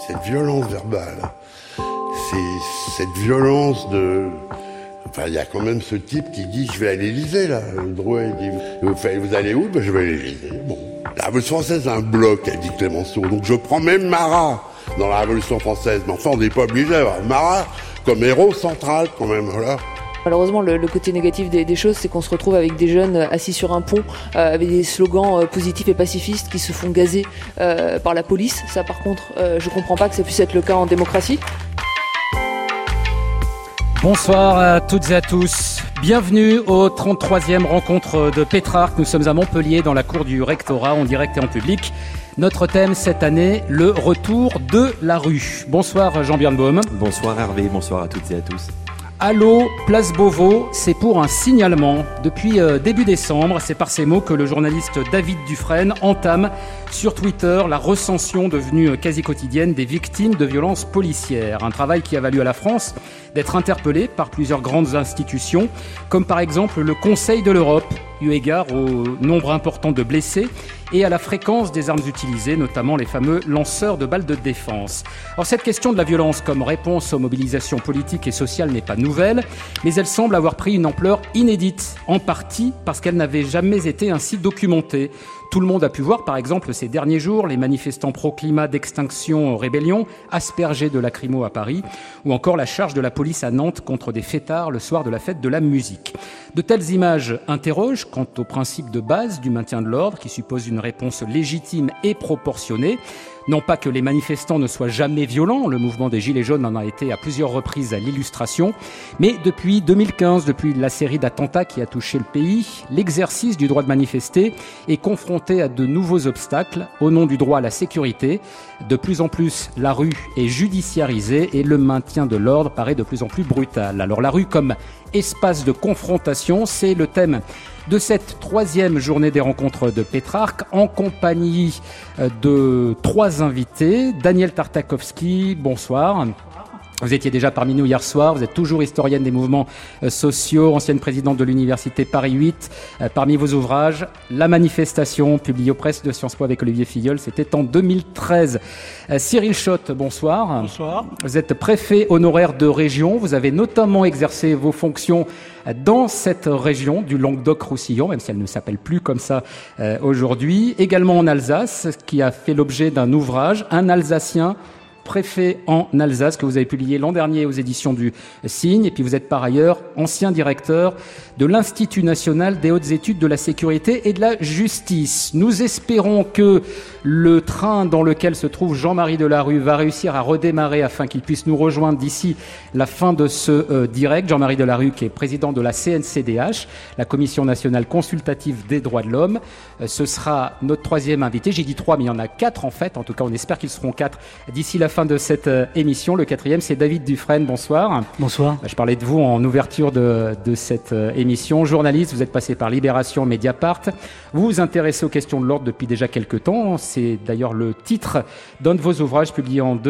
cette violence verbale, c'est cette violence de... Enfin, il y a quand même ce type qui dit « je vais à l'Élysée, là ». Drouet dit « vous allez où ?» Je vais à l'Élysée. Bon. La Révolution française, c'est un bloc, a dit Clémenceau. Donc je prends même Marat dans la Révolution française. Mais enfin, on n'est pas obligé d'avoir Marat comme héros central, quand même, voilà. Malheureusement, le côté négatif des choses, c'est qu'on se retrouve avec des jeunes assis sur un pont avec des slogans positifs et pacifistes qui se font gazer par la police. Ça, par contre, je comprends pas que ça puisse être le cas en démocratie. Bonsoir à toutes et à tous. Bienvenue aux 33e rencontres de Pétrarque. Nous sommes à Montpellier dans la cour du rectorat en direct et en public. Notre thème cette année, le retour de la rue. Bonsoir Jean Birnbaum. Bonsoir Hervé, bonsoir à toutes et à tous. Allô, place Beauvau, c'est pour un signalement. Depuis début décembre, c'est par ces mots que le journaliste David Dufresne entame sur Twitter la recension devenue quasi quotidienne des victimes de violences policières. Un travail qui a valu à la France d'être interpellée par plusieurs grandes institutions, comme par exemple le Conseil de l'Europe, eu égard au nombre important de blessés et à la fréquence des armes utilisées, notamment les fameux lanceurs de balles de défense. Alors cette question de la violence comme réponse aux mobilisations politiques et sociales n'est pas nouvelle, mais elle semble avoir pris une ampleur inédite, en partie parce qu'elle n'avait jamais été ainsi documentée. Tout le monde a pu voir, par exemple, ces derniers jours, les manifestants pro-climat d'Extinction Rébellion aspergés de lacrymo à Paris, ou encore la charge de la police à Nantes contre des fêtards le soir de la fête de la musique. De telles images interrogent quant au principe de base du maintien de l'ordre, qui suppose une réponse légitime et proportionnée. Non pas que les manifestants ne soient jamais violents, le mouvement des Gilets jaunes en a été à plusieurs reprises à l'illustration, mais depuis 2015, depuis la série d'attentats qui a touché le pays, l'exercice du droit de manifester est confronté à de nouveaux obstacles au nom du droit à la sécurité. De plus en plus, la rue est judiciarisée et le maintien de l'ordre paraît de plus en plus brutal. Alors la rue comme espace de confrontation, c'est le thème de cette 3e journée des rencontres de Pétrarque, en compagnie de 3 invités. Danielle Tartakovsky, bonsoir. Vous étiez déjà parmi nous hier soir, vous êtes toujours historienne des mouvements sociaux, ancienne présidente de l'université Paris 8. Parmi vos ouvrages, La manifestation, publié aux presses de Sciences Po avec Olivier Filleul, c'était en 2013. Cyril Schott, bonsoir. Bonsoir. Vous êtes préfet honoraire de région, vous avez notamment exercé vos fonctions dans cette région du Languedoc-Roussillon, même si elle ne s'appelle plus comme ça aujourd'hui. Également en Alsace, qui a fait l'objet d'un ouvrage, Un Alsacien préfet en Alsace, que vous avez publié l'an dernier aux éditions du Cygne. Et puis vous êtes par ailleurs ancien directeur de l'Institut national des hautes études de la sécurité et de la justice. Nous espérons que le train dans lequel se trouve Jean-Marie Delarue va réussir à redémarrer afin qu'il puisse nous rejoindre d'ici la fin de ce direct. Jean-Marie Delarue, qui est président de la CNCDH, la Commission nationale consultative des droits de l'homme. Ce sera notre 3e invité. J'ai dit 3, mais il y en a 4 en fait. En tout cas, on espère qu'ils seront 4 d'ici la fin de cette émission. Le 4e, c'est David Dufresne. Bonsoir. Bonsoir. Je parlais de vous en ouverture de cette émission. Journaliste, vous êtes passé par Libération, Mediapart. Vous vous intéressez aux questions de l'ordre depuis déjà quelques temps. C'est d'ailleurs le titre d'un de vos ouvrages publié en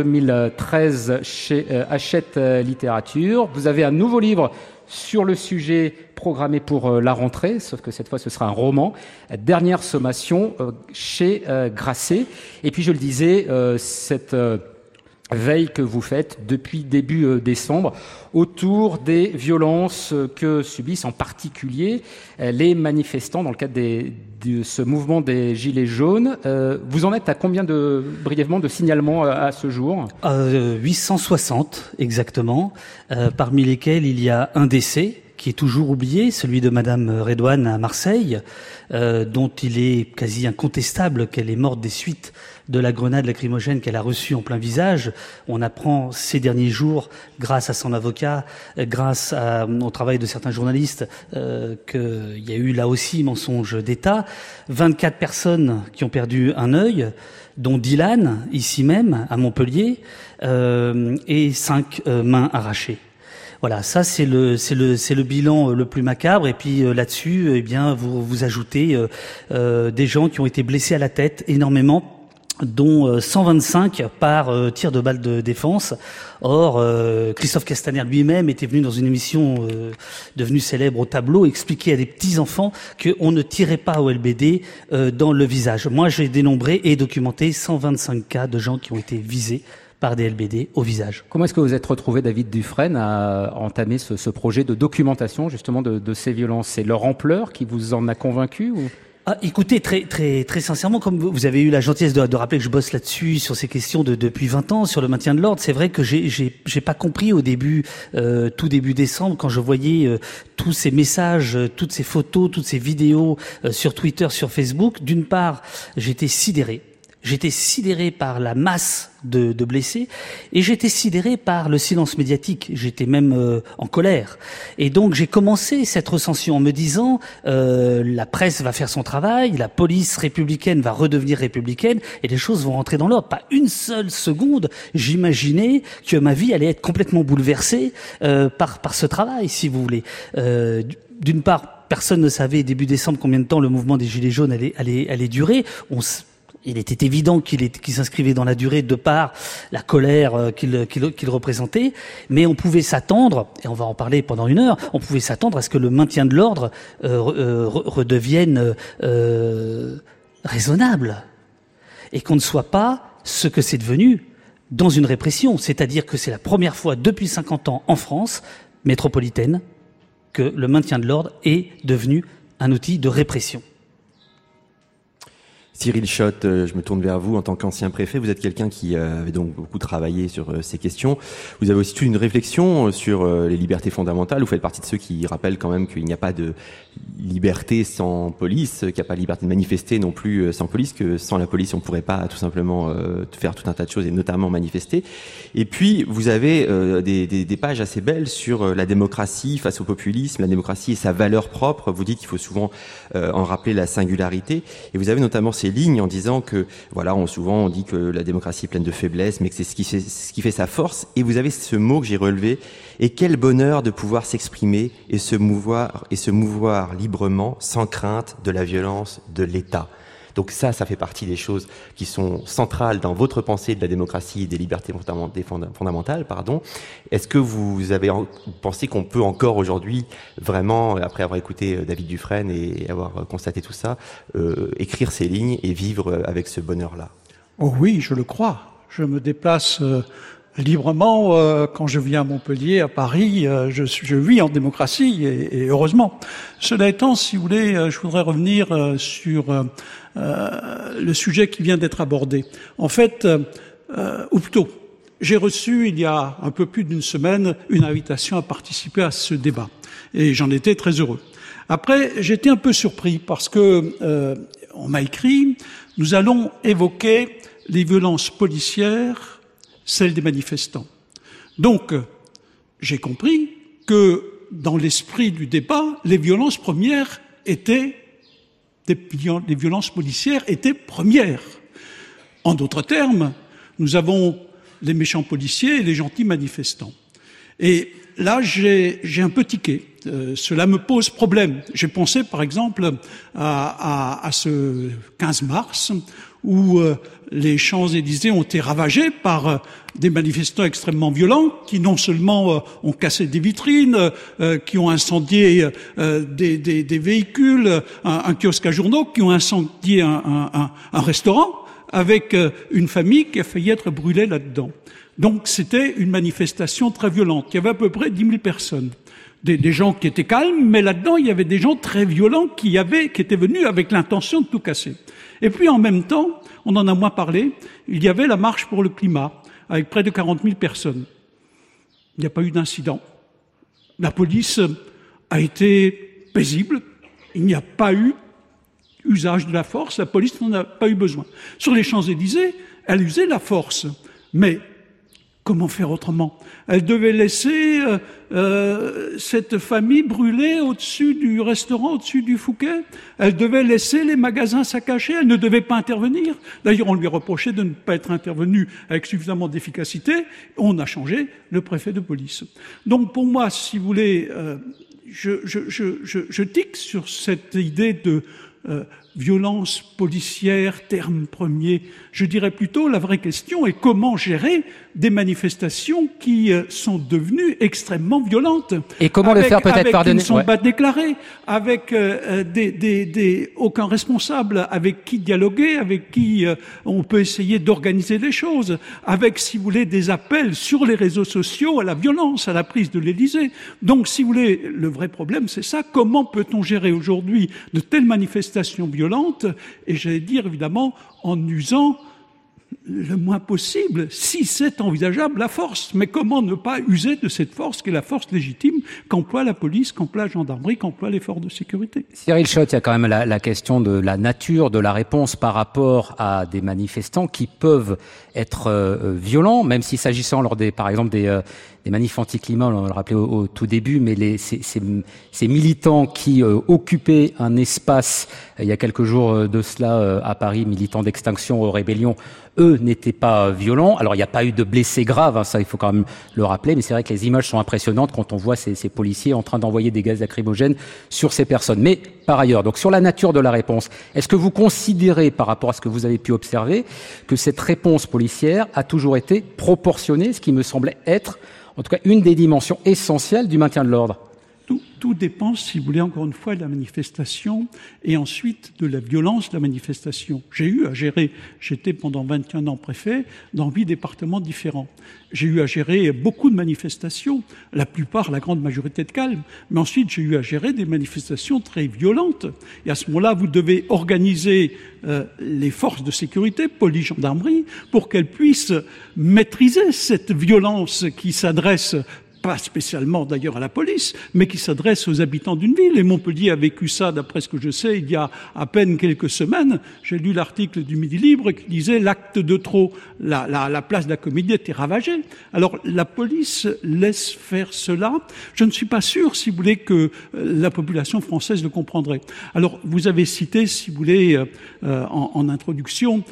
2013 chez Hachette Littérature. Vous avez un nouveau livre sur le sujet programmé pour la rentrée, sauf que cette fois ce sera un roman, Dernière sommation chez Grasset. Et puis je le disais, cette veille que vous faites depuis début décembre autour des violences que subissent en particulier les manifestants dans le cadre de ce mouvement des Gilets jaunes. Vous en êtes à combien brièvement de signalements à ce jour ? 860 exactement, parmi lesquels il y a un décès qui est toujours oublié, celui de Madame Redouane à Marseille, dont il est quasi incontestable qu'elle est morte des suites de la grenade lacrymogène qu'elle a reçue en plein visage. On apprend ces derniers jours, grâce à son avocat, grâce au travail de certains journalistes, qu'il y a eu là aussi mensonge d'État. 24 personnes qui ont perdu un œil, dont Dylan, ici même, à Montpellier, et 5 mains arrachées. Voilà, ça c'est le bilan le plus macabre. Et puis là-dessus, eh bien, vous ajoutez des gens qui ont été blessés à la tête énormément, dont 125 par tir de balle de défense. Or, Christophe Castaner lui-même était venu dans une émission devenue célèbre au tableau expliquer à des petits-enfants qu'on ne tirait pas au LBD dans le visage. Moi, j'ai dénombré et documenté 125 cas de gens qui ont été visés par des LBD au visage. Comment est-ce que vous êtes retrouvé, David Dufresne, à entamer ce projet de documentation justement de ces violences? C'est leur ampleur qui vous en a convaincu ou... Écoutez, très sincèrement, comme vous avez eu la gentillesse de rappeler que je bosse là-dessus, sur ces questions depuis 20 ans, sur le maintien de l'ordre, c'est vrai que j'ai pas compris au début, tout début décembre, quand je voyais tous ces messages, toutes ces photos, toutes ces vidéos sur Twitter, sur Facebook. D'une part, j'étais sidéré. J'étais sidéré par la masse de blessés et j'étais sidéré par le silence médiatique. J'étais même en colère. Et donc j'ai commencé cette recension en me disant la presse va faire son travail, la police républicaine va redevenir républicaine et les choses vont rentrer dans l'ordre. Pas une seule seconde, j'imaginais que ma vie allait être complètement bouleversée par ce travail, si vous voulez. D'une part, personne ne savait début décembre combien de temps le mouvement des Gilets jaunes allait durer. Il était évident qu'il s'inscrivait dans la durée de par la colère qu'il représentait, mais on pouvait s'attendre, et on va en parler pendant 1 heure, on pouvait s'attendre à ce que le maintien de l'ordre redevienne raisonnable, et qu'on ne soit pas ce que c'est devenu dans une répression. C'est-à-dire que c'est la première fois depuis 50 ans en France métropolitaine que le maintien de l'ordre est devenu un outil de répression. Cyril Schott, je me tourne vers vous en tant qu'ancien préfet. Vous êtes quelqu'un qui avait donc beaucoup travaillé sur ces questions. Vous avez aussi une réflexion sur les libertés fondamentales. Vous faites partie de ceux qui rappellent quand même qu'il n'y a pas de liberté sans police, qu'il n'y a pas de liberté de manifester non plus sans police, que sans la police on ne pourrait pas tout simplement faire tout un tas de choses et notamment manifester. Et puis vous avez des pages assez belles sur la démocratie face au populisme, la démocratie et sa valeur propre. Vous dites qu'il faut souvent en rappeler la singularité. Et vous avez notamment ces lignes en disant que voilà, souvent on dit que la démocratie est pleine de faiblesses, mais que c'est ce qui fait sa force. Et vous avez ce mot que j'ai relevé. Et quel bonheur de pouvoir s'exprimer et se mouvoir librement, sans crainte de la violence de l'État. Donc ça fait partie des choses qui sont centrales dans votre pensée de la démocratie et des libertés fondamentales. Est-ce que vous avez pensé qu'on peut encore aujourd'hui, vraiment, après avoir écouté David Dufresne et avoir constaté tout ça, écrire ces lignes et vivre avec ce bonheur-là? Oh oui, je le crois. Je me déplace librement quand je viens à Montpellier, à Paris. Je vis en démocratie et heureusement. Cela étant, si vous voulez, je voudrais revenir sur le sujet qui vient d'être abordé. En fait, ou plutôt, j'ai reçu il y a un peu plus d'1 semaine une invitation à participer à ce débat et j'en étais très heureux. Après, j'étais un peu surpris parce que on m'a écrit « Nous allons évoquer les violences policières, celles des manifestants ». Donc, j'ai compris que dans l'esprit du débat, les violences premières étaient les violences policières étaient premières. En d'autres termes, nous avons les méchants policiers et les gentils manifestants. Et là, j'ai un peu tiqué. Cela me pose problème. J'ai pensé, par exemple, à ce 15 mars où les Champs-Élysées ont été ravagés par des manifestants extrêmement violents qui non seulement ont cassé des vitrines, qui ont incendié des véhicules, un kiosque à journaux, qui ont incendié un restaurant avec une famille qui a failli être brûlée là-dedans. Donc c'était une manifestation très violente. Il y avait à peu près 10 000 personnes. Des gens qui étaient calmes, mais là-dedans, il y avait des gens très violents qui étaient venus avec l'intention de tout casser. Et puis, en même temps, on en a moins parlé, il y avait la marche pour le climat, avec près de 40 000 personnes. Il n'y a pas eu d'incident. La police a été paisible. Il n'y a pas eu usage de la force. La police n'en a pas eu besoin. Sur les Champs-Élysées, elle usait la force. Mais comment faire autrement? Elle devait laisser cette famille brûler au-dessus du restaurant, au-dessus du Fouquet. Elle devait laisser les magasins saccagés. Elle ne devait pas intervenir. D'ailleurs, on lui reprochait de ne pas être intervenu avec suffisamment d'efficacité. On a changé le préfet de police. Donc, pour moi, si vous voulez, je tique sur cette idée de violence policière, terme premier. Je dirais plutôt, la vraie question est comment gérer des manifestations qui sont devenues extrêmement violentes. Et comment le faire peut-être par qui ne sont pas déclarées, avec aucun responsable, avec qui dialoguer, avec qui on peut essayer d'organiser les choses, avec, si vous voulez, des appels sur les réseaux sociaux à la violence, à la prise de l'Élysée. Donc, si vous voulez, le vrai problème, c'est ça. Comment peut-on gérer aujourd'hui de telles manifestations violentes? Et j'allais dire, évidemment, en usant le moins possible, si c'est envisageable, la force. Mais comment ne pas user de cette force qui est la force légitime qu'emploie la police, qu'emploie la gendarmerie, qu'emploie les forces de sécurité? Cyril Schott, il y a quand même la question de la nature de la réponse par rapport à des manifestants qui peuvent être violents, même si s'agissant par exemple des manifs anti-climat, on l'a rappelé au tout début, mais ces militants qui occupaient un espace il y a quelques jours de cela à Paris, militants d'Extinction Rébellion, eux n'étaient pas violents. Alors il n'y a pas eu de blessés graves, hein, ça il faut quand même le rappeler, mais c'est vrai que les images sont impressionnantes quand on voit ces policiers en train d'envoyer des gaz lacrymogènes sur ces personnes. Mais par ailleurs, donc sur la nature de la réponse, est-ce que vous considérez, par rapport à ce que vous avez pu observer, que cette réponse policière a toujours été proportionnée, ce qui me semblait être en tout cas une des dimensions essentielles du maintien de l'ordre? Tout dépend, si vous voulez, encore une fois, de la manifestation et ensuite de la violence de la manifestation. J'ai eu à gérer, j'étais pendant 21 ans préfet, dans 8 départements différents. J'ai eu à gérer beaucoup de manifestations, la plupart, la grande majorité de calme, mais ensuite j'ai eu à gérer des manifestations très violentes. Et à ce moment-là, vous devez organiser les forces de sécurité, police, gendarmerie, pour qu'elles puissent maîtriser cette violence qui s'adresse pas spécialement d'ailleurs à la police, mais qui s'adresse aux habitants d'une ville. Et Montpellier a vécu ça, d'après ce que je sais, il y a à peine quelques semaines. J'ai lu l'article du Midi Libre qui disait l'acte de trop, la place de la Comédie était ravagée. Alors la police laisse faire cela. Je ne suis pas sûr, si vous voulez, que la population française le comprendrait. Alors vous avez cité, si vous voulez, en introduction,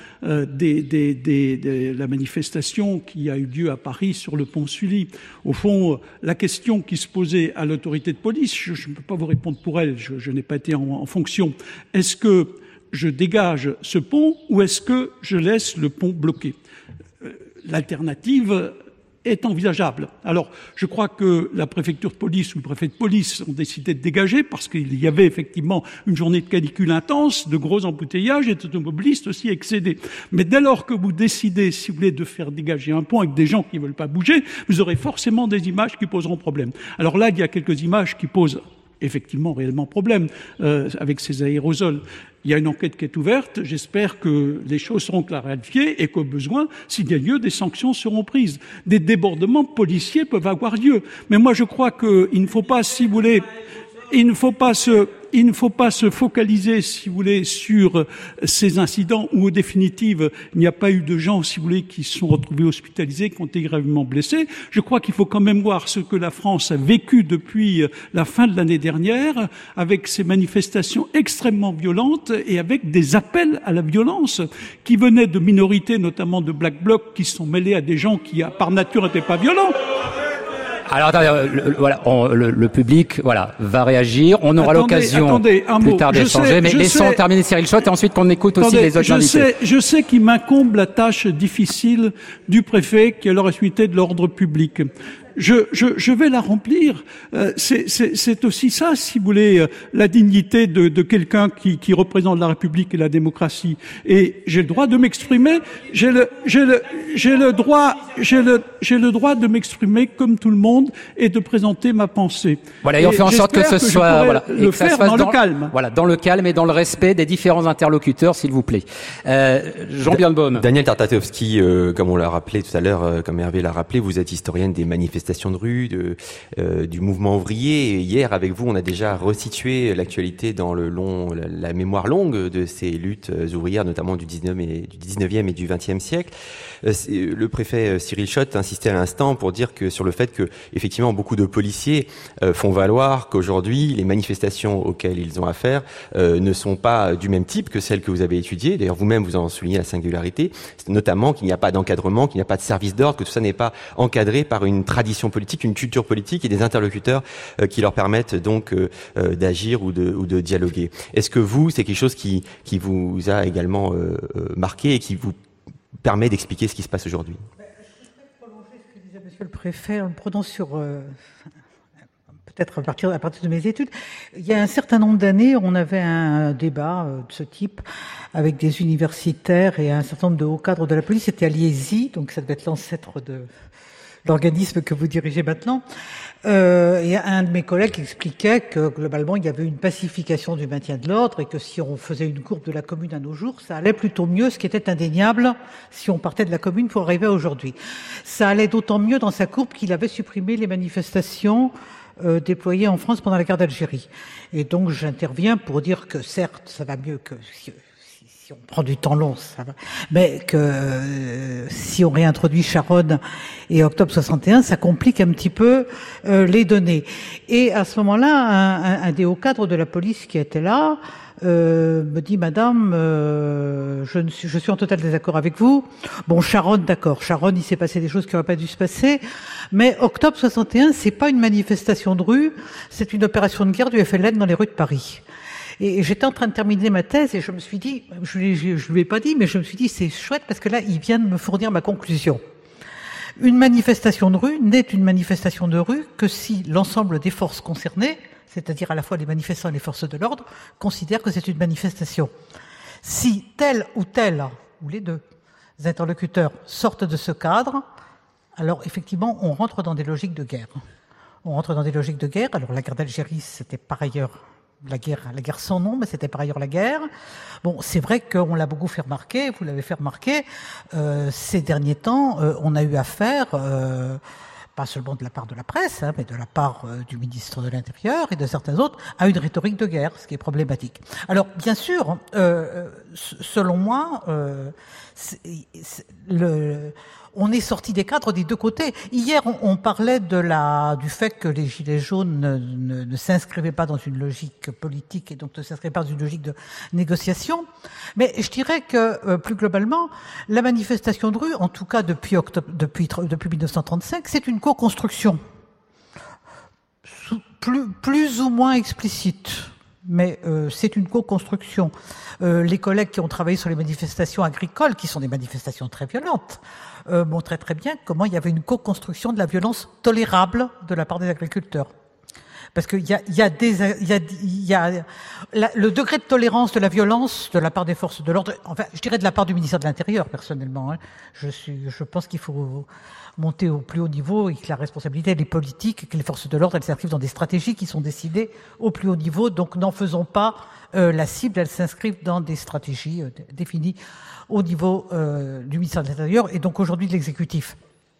la manifestation qui a eu lieu à Paris sur le pont Sully. Au fond, la question qui se posait à l'autorité de police, je ne peux pas vous répondre pour elle, je n'ai pas été en fonction. Est-ce que je dégage ce pont ou est-ce que je laisse le pont bloqué? L'alternative est envisageable. Alors, je crois que la préfecture de police ou le préfet de police ont décidé de dégager parce qu'il y avait effectivement une journée de canicule intense, de gros embouteillages et d'automobilistes aussi excédés. Mais dès lors que vous décidez, si vous voulez, de faire dégager un pont avec des gens qui ne veulent pas bouger, vous aurez forcément des images qui poseront problème. Alors là, il y a quelques images qui posent effectivement réellement problème avec ces aérosols. Il y a une enquête qui est ouverte. J'espère que les choses seront clarifiées et qu'au besoin, s'il y a lieu, des sanctions seront prises. Des débordements policiers peuvent avoir lieu. Mais moi, je crois qu'il ne faut pas, si vous voulez, il ne faut pas se focaliser, si vous voulez, sur ces incidents où, en définitive, il n'y a pas eu de gens, si vous voulez, qui se sont retrouvés hospitalisés, qui ont été gravement blessés. Je crois qu'il faut quand même voir ce que la France a vécu depuis la fin de l'année dernière, avec ces manifestations extrêmement violentes et avec des appels à la violence qui venaient de minorités, notamment de Black Bloc, qui se sont mêlés à des gens qui, par nature, n'étaient pas violents. Alors attendez, le public va réagir. On aura l'occasion plus tard d'échanger. Mais laissons terminer Cyril Schott et ensuite qu'on écoute aussi les autres invités. Je sais qu'il m'incombe la tâche difficile du préfet qui est la responsabilité de l'ordre public. Je vais la remplir. C'est aussi ça, si vous voulez, la dignité de quelqu'un qui représente la République et la démocratie. Et j'ai le droit de m'exprimer. J'ai le droit de m'exprimer comme tout le monde et de présenter ma pensée. Voilà, et on fait en sorte que ce soit le faire dans le calme. Voilà, dans le calme et dans le respect des différents interlocuteurs, s'il vous plaît. Jean Birnbaum. Daniel Tartakovsky, comme on l'a rappelé tout à l'heure, comme Hervé l'a rappelé, vous êtes historienne des manifestations de rue, du mouvement ouvrier. Et hier, avec vous, on a déjà resitué l'actualité dans la mémoire longue de ces luttes ouvrières, notamment du 19e et du 20e siècle. Le préfet Cyril Schott insistait à l'instant pour dire que sur le fait que, effectivement, beaucoup de policiers font valoir qu'aujourd'hui, les manifestations auxquelles ils ont affaire ne sont pas du même type que celles que vous avez étudiées. D'ailleurs, vous-même, vous en soulignez la singularité, notamment qu'il n'y a pas d'encadrement, qu'il n'y a pas de service d'ordre, que tout ça n'est pas encadré par une tradition tradition politique, une culture politique et des interlocuteurs qui leur permettent donc d'agir ou de dialoguer. Est-ce que c'est quelque chose qui vous a également marqué et qui vous permet d'expliquer ce qui se passe aujourd'hui? Je souhaiterais prolonger ce que disait Monsieur le Préfet en le prenant sur... peut-être à partir de mes études. Il y a un certain nombre d'années, on avait un débat de ce type avec des universitaires et un certain nombre de hauts cadres de la police. C'était à Liézy, donc ça devait être l'ancêtre de l'organisme que vous dirigez maintenant. Et un de mes collègues expliquait que globalement il y avait une pacification du maintien de l'ordre et que si on faisait une courbe de la commune à nos jours, ça allait plutôt mieux, ce qui était indéniable si on partait de la commune pour arriver à aujourd'hui. Ça allait d'autant mieux dans sa courbe qu'il avait supprimé les manifestations déployées en France pendant la guerre d'Algérie. Et donc j'interviens pour dire que certes, ça va mieux que si on prend du temps long, ça va, mais que si on réintroduit Charonne et Octobre 61, ça complique un petit peu les données. Et à ce moment-là, un des hauts cadres de la police qui était là me dit: Madame, je suis en total désaccord avec vous. Bon, Charonne, d'accord. Charonne, il s'est passé des choses qui n'auraient pas dû se passer. Mais Octobre 61, c'est pas une manifestation de rue, c'est une opération de guerre du FLN dans les rues de Paris. Et j'étais en train de terminer ma thèse et je me suis dit, je lui ai pas dit, mais je me suis dit, c'est chouette parce que là, il vient de me fournir ma conclusion. Une manifestation de rue n'est une manifestation de rue que si l'ensemble des forces concernées, c'est-à-dire à la fois les manifestants et les forces de l'ordre, considèrent que c'est une manifestation. Si tel ou tel, ou les deux interlocuteurs sortent de ce cadre, alors effectivement, on rentre dans des logiques de guerre. On rentre dans des logiques de guerre. Alors la guerre d'Algérie, c'était par ailleurs la guerre sans nom, mais c'était par ailleurs la guerre. Bon, c'est vrai qu'on l'a beaucoup fait remarquer, vous l'avez fait remarquer, ces derniers temps, on a eu affaire, pas seulement de la part de la presse, mais de la part du ministre de l'Intérieur et de certains autres, à une rhétorique de guerre, ce qui est problématique. Alors, bien sûr, selon moi, on est sorti des cadres des deux côtés. Hier, on parlait du fait que les Gilets jaunes ne s'inscrivaient pas dans une logique politique et donc ne s'inscrivaient pas dans une logique de négociation. Mais je dirais que, plus globalement, la manifestation de rue, en tout cas depuis 1935, c'est une co-construction. Plus ou moins explicite. Mais c'est une co-construction. Les collègues qui ont travaillé sur les manifestations agricoles, qui sont des manifestations très violentes, montraient très bien comment il y avait une co-construction de la violence tolérable de la part des agriculteurs. Parce qu'il y a le degré de tolérance de la violence de la part des forces de l'ordre, enfin, je dirais de la part du ministère de l'Intérieur, personnellement. Je pense qu'il faut monter au plus haut niveau et que la responsabilité, elle est politique et que les forces de l'ordre, elles s'inscrivent dans des stratégies qui sont décidées au plus haut niveau. Donc, n'en faisons pas la cible, elles s'inscrivent dans des stratégies définies au niveau du ministère de l'Intérieur et donc aujourd'hui de l'exécutif.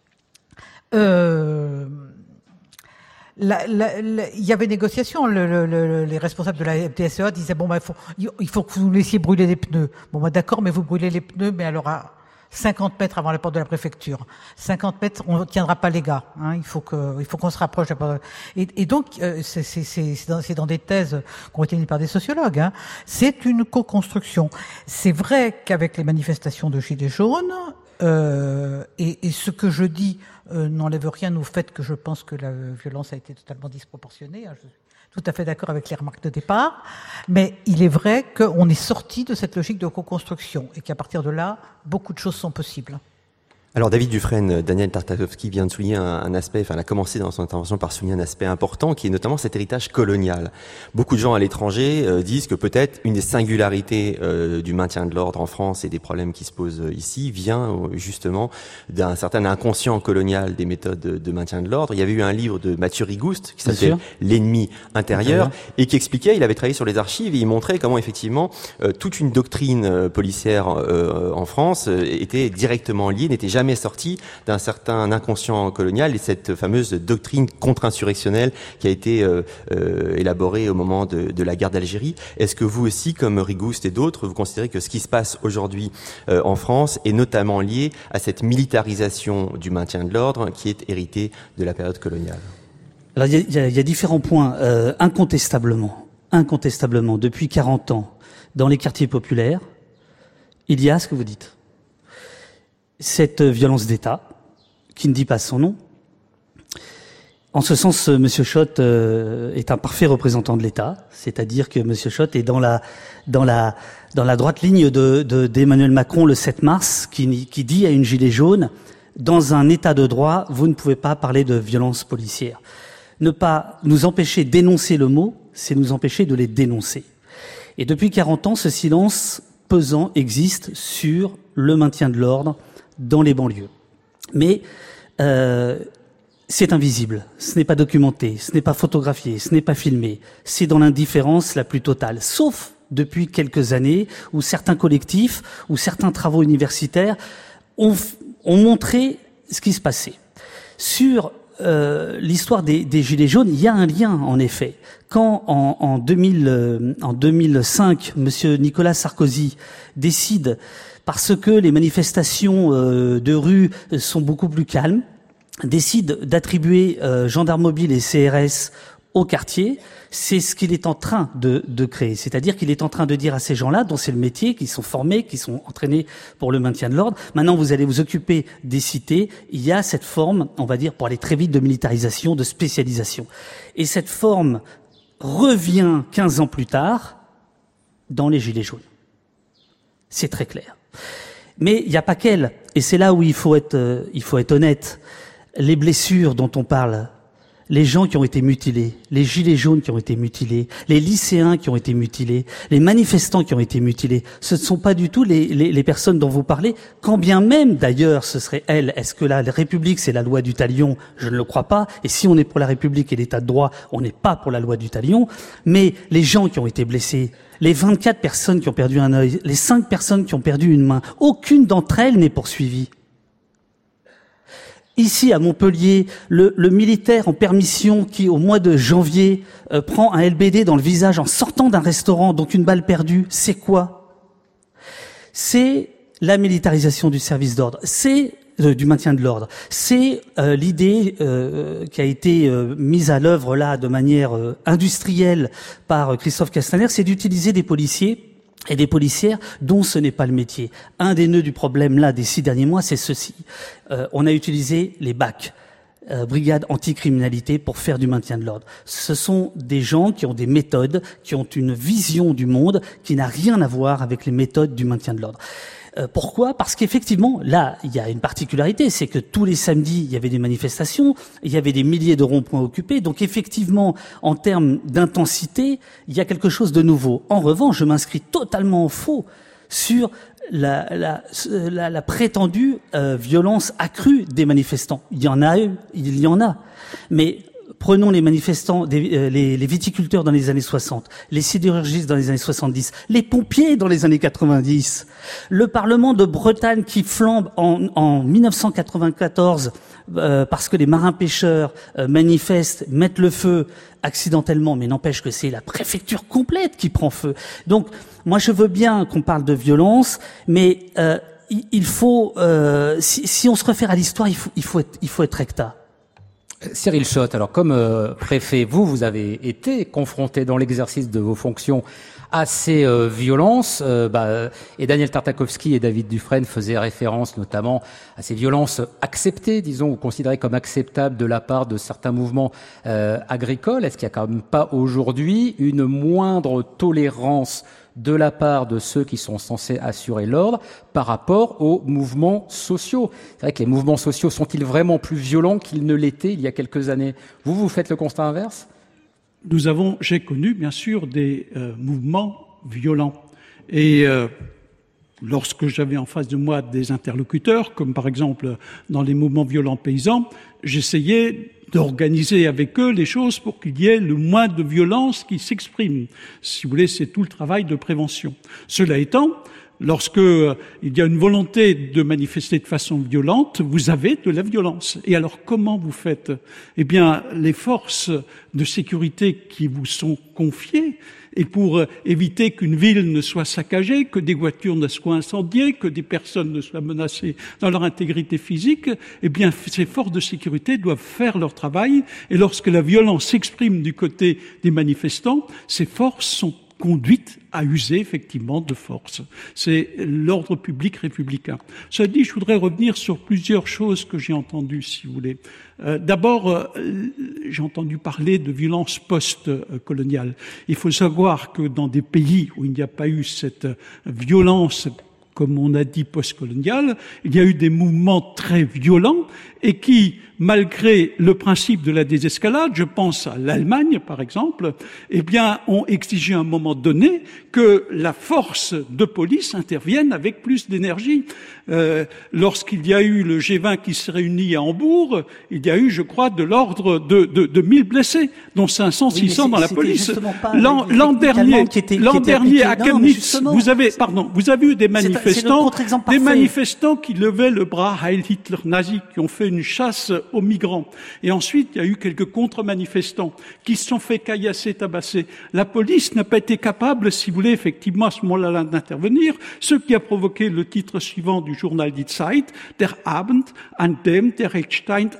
Il y avait négociation. Les responsables de la FDSEA disaient bon, il faut que vous nous laissiez brûler les pneus. Bon, d'accord, mais vous brûlez les pneus, mais alors à 50 mètres avant la porte de la préfecture. 50 mètres, on ne tiendra pas les gars. Il faut qu'on se rapproche. Et donc, c'est dans des thèses qui ont été mises par des sociologues. C'est une co-construction. C'est vrai qu'avec les manifestations de Gilets jaunes, et ce que je dis n'enlève rien au fait que je pense que la violence a été totalement disproportionnée. Je suis tout à fait d'accord avec les remarques de départ, mais il est vrai qu'on est sorti de cette logique de co-construction et qu'à partir de là, beaucoup de choses sont possibles. Alors David Dufresne, Daniel Tartakovsky vient de souligner un aspect, enfin il a commencé dans son intervention par souligner un aspect important qui est notamment cet héritage colonial. Beaucoup de gens à l'étranger disent que peut-être une des singularités du maintien de l'ordre en France et des problèmes qui se posent ici vient justement d'un certain inconscient colonial des méthodes de maintien de l'ordre. Il y avait eu un livre de Mathieu Rigouste qui s'appelait L'ennemi intérieur et qui expliquait, il avait travaillé sur les archives et il montrait comment effectivement toute une doctrine policière en France était directement liée, n'était jamais sorti d'un certain inconscient colonial et cette fameuse doctrine contre-insurrectionnelle qui a été élaborée au moment de la guerre d'Algérie. Est-ce que vous aussi, comme Rigouste et d'autres, vous considérez que ce qui se passe aujourd'hui en France est notamment lié à cette militarisation du maintien de l'ordre qui est héritée de la période coloniale? Alors il y a différents points. Incontestablement, depuis 40 ans, dans les quartiers populaires, il y a ce que vous dites. Cette violence d'État, qui ne dit pas son nom, En ce sens, M. Schott est un parfait représentant de l'État, c'est-à-dire que M. Schott est dans la droite ligne d'Emmanuel Macron le 7 mars, qui dit à une gilet jaune, dans un État de droit, vous ne pouvez pas parler de violence policière. Ne pas nous empêcher d'énoncer le mot, c'est nous empêcher de les dénoncer. Et depuis 40 ans, ce silence pesant existe sur le maintien de l'ordre dans les banlieues. Mais c'est invisible, ce n'est pas documenté, ce n'est pas photographié, ce n'est pas filmé. C'est dans l'indifférence la plus totale. Sauf depuis quelques années où certains collectifs, ou certains travaux universitaires ont montré ce qui se passait. Sur l'histoire des Gilets jaunes, il y a un lien en effet. Quand en 2005, Monsieur Nicolas Sarkozy décide, parce que les manifestations de rue sont beaucoup plus calmes, décide d'attribuer gendarmes mobiles et CRS au quartier, c'est ce qu'il est en train de créer. C'est-à-dire qu'il est en train de dire à ces gens-là, dont c'est le métier, qui sont formés, qui sont entraînés pour le maintien de l'ordre, maintenant vous allez vous occuper des cités, il y a cette forme, on va dire, pour aller très vite, de militarisation, de spécialisation. Et cette forme revient 15 ans plus tard dans les Gilets jaunes. C'est très clair. Mais il n'y a pas qu'elle, et c'est là où il faut être honnête. Les blessures dont on parle, les gens qui ont été mutilés, les gilets jaunes qui ont été mutilés, les lycéens qui ont été mutilés, les manifestants qui ont été mutilés, ce ne sont pas du tout les personnes dont vous parlez, quand bien même d'ailleurs ce serait elles. Est-ce que la République c'est la loi du talion? Je ne le crois pas. Et si on est pour la République et l'état de droit, on n'est pas pour la loi du talion. Mais les gens qui ont été blessés, les 24 personnes qui ont perdu un œil, les 5 personnes qui ont perdu une main, aucune d'entre elles n'est poursuivie. Ici, à Montpellier, le militaire en permission qui, au mois de janvier, prend un LBD dans le visage en sortant d'un restaurant, donc une balle perdue, c'est quoi? C'est la militarisation du service d'ordre, c'est du maintien de l'ordre. C'est l'idée qui a été mise à l'œuvre là de manière industrielle par Christophe Castaner, c'est d'utiliser des policiers et des policières dont ce n'est pas le métier. Un des nœuds du problème là des 6 derniers mois, c'est ceci. On a utilisé les BAC, brigades anticriminalité, pour faire du maintien de l'ordre. Ce sont des gens qui ont des méthodes, qui ont une vision du monde qui n'a rien à voir avec les méthodes du maintien de l'ordre. Pourquoi? Parce qu'effectivement, là, il y a une particularité, c'est que tous les samedis, il y avait des manifestations, il y avait des milliers de ronds-points occupés, donc effectivement, en termes d'intensité, il y a quelque chose de nouveau. En revanche, je m'inscris totalement en faux sur la prétendue violence accrue des manifestants. Il y en a, mais prenons les manifestants, les viticulteurs dans les années 60, les sidérurgistes dans les années 70, les pompiers dans les années 90, le Parlement de Bretagne qui flambe en 1994 parce que les marins-pêcheurs manifestent, mettent le feu accidentellement, mais n'empêche que c'est la préfecture complète qui prend feu. Donc, moi je veux bien qu'on parle de violence, mais il faut, si on se réfère à l'histoire, il faut être recta. Cyril Schott, alors comme préfet, vous avez été confronté dans l'exercice de vos fonctions à ces violences, et Daniel Tartakovsky et David Dufresne faisaient référence notamment à ces violences acceptées, disons, ou considérées comme acceptables de la part de certains mouvements agricoles. Est-ce qu'il n'y a quand même pas aujourd'hui une moindre tolérance de la part de ceux qui sont censés assurer l'ordre par rapport aux mouvements sociaux? C'est vrai que les mouvements sociaux sont-ils vraiment plus violents qu'ils ne l'étaient il y a quelques années? Vous faites le constat inverse? J'ai connu, bien sûr, des mouvements violents. Et lorsque j'avais en face de moi des interlocuteurs, comme par exemple dans les mouvements violents paysans, j'essayais d'organiser avec eux les choses pour qu'il y ait le moins de violence qui s'exprime. Si vous voulez, c'est tout le travail de prévention. Cela étant, lorsque il y a une volonté de manifester de façon violente, vous avez de la violence. Et alors, comment vous faites? Eh bien, les forces de sécurité qui vous sont confiées, et pour éviter qu'une ville ne soit saccagée, que des voitures ne soient incendiées, que des personnes ne soient menacées dans leur intégrité physique, eh bien, ces forces de sécurité doivent faire leur travail. Et lorsque la violence s'exprime du côté des manifestants, ces forces sont conduite à user effectivement de force. C'est l'ordre public républicain. Cela dit, je voudrais revenir sur plusieurs choses que j'ai entendues, si vous voulez. D'abord, j'ai entendu parler de violences post-coloniales. Il faut savoir que dans des pays où il n'y a pas eu cette violence, comme on a dit, post-coloniale, il y a eu des mouvements très violents et qui, malgré le principe de la désescalade, je pense à l'Allemagne par exemple, eh bien, ont exigé à un moment donné que la force de police intervienne avec plus d'énergie. Lorsqu'il y a eu le G20 qui s'est réuni à Hambourg, il y a eu, je crois, de l'ordre de 1000 blessés, dont 500, 600 dans la police. L'an dernier à Chemnitz, vous avez eu des manifestants qui levaient le bras Heil Hitler nazi, qui ont fait une chasse aux migrants. Et ensuite, il y a eu quelques contre-manifestants qui se sont fait caillasser, tabasser. La police n'a pas été capable, si vous voulez, effectivement, à ce moment-là, d'intervenir, ce qui a provoqué le titre suivant du journal Die Zeit, Der Abend, an dem der Rechtsstaat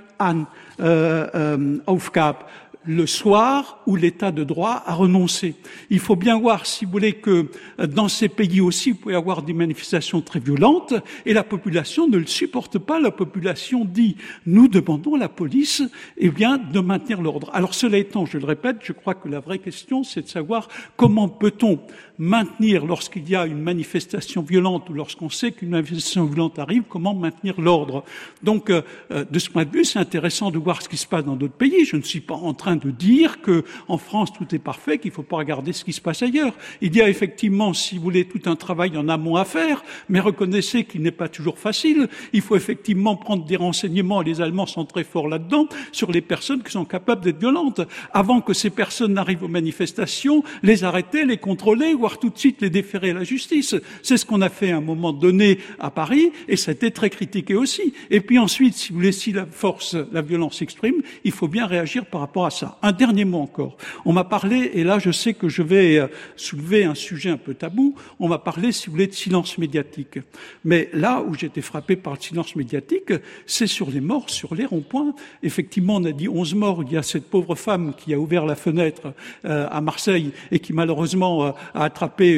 aufgab. Le soir où l'État de droit a renoncé. Il faut bien voir, si vous voulez, que dans ces pays aussi, vous pouvez avoir des manifestations très violentes et la population ne le supporte pas. La population dit, nous demandons à la police, eh bien, de maintenir l'ordre. Alors, cela étant, je le répète, je crois que la vraie question, c'est de savoir comment peut-on maintenir, lorsqu'il y a une manifestation violente ou lorsqu'on sait qu'une manifestation violente arrive, comment maintenir l'ordre. Donc, de ce point de vue, c'est intéressant de voir ce qui se passe dans d'autres pays. Je ne suis pas en train de dire que en France tout est parfait, qu'il ne faut pas regarder ce qui se passe ailleurs. Il y a effectivement, si vous voulez, tout un travail en amont à faire, mais reconnaissez qu'il n'est pas toujours facile. Il faut effectivement prendre des renseignements, et les Allemands sont très forts là-dedans, sur les personnes qui sont capables d'être violentes. Avant que ces personnes n'arrivent aux manifestations, les arrêter, les contrôler, voire tout de suite les déférer à la justice. C'est ce qu'on a fait à un moment donné à Paris, et ça a été très critiqué aussi. Et puis ensuite, si vous voulez, si la violence s'exprime, il faut bien réagir par rapport à ça. Un dernier mot encore. On m'a parlé, et là je sais que je vais soulever un sujet un peu tabou, on m'a parlé, si vous voulez, de silence médiatique. Mais là où j'ai été frappé par le silence médiatique, c'est sur les morts, sur les ronds-points. Effectivement, on a dit 11 morts. Il y a cette pauvre femme qui a ouvert la fenêtre à Marseille et qui malheureusement a attrapé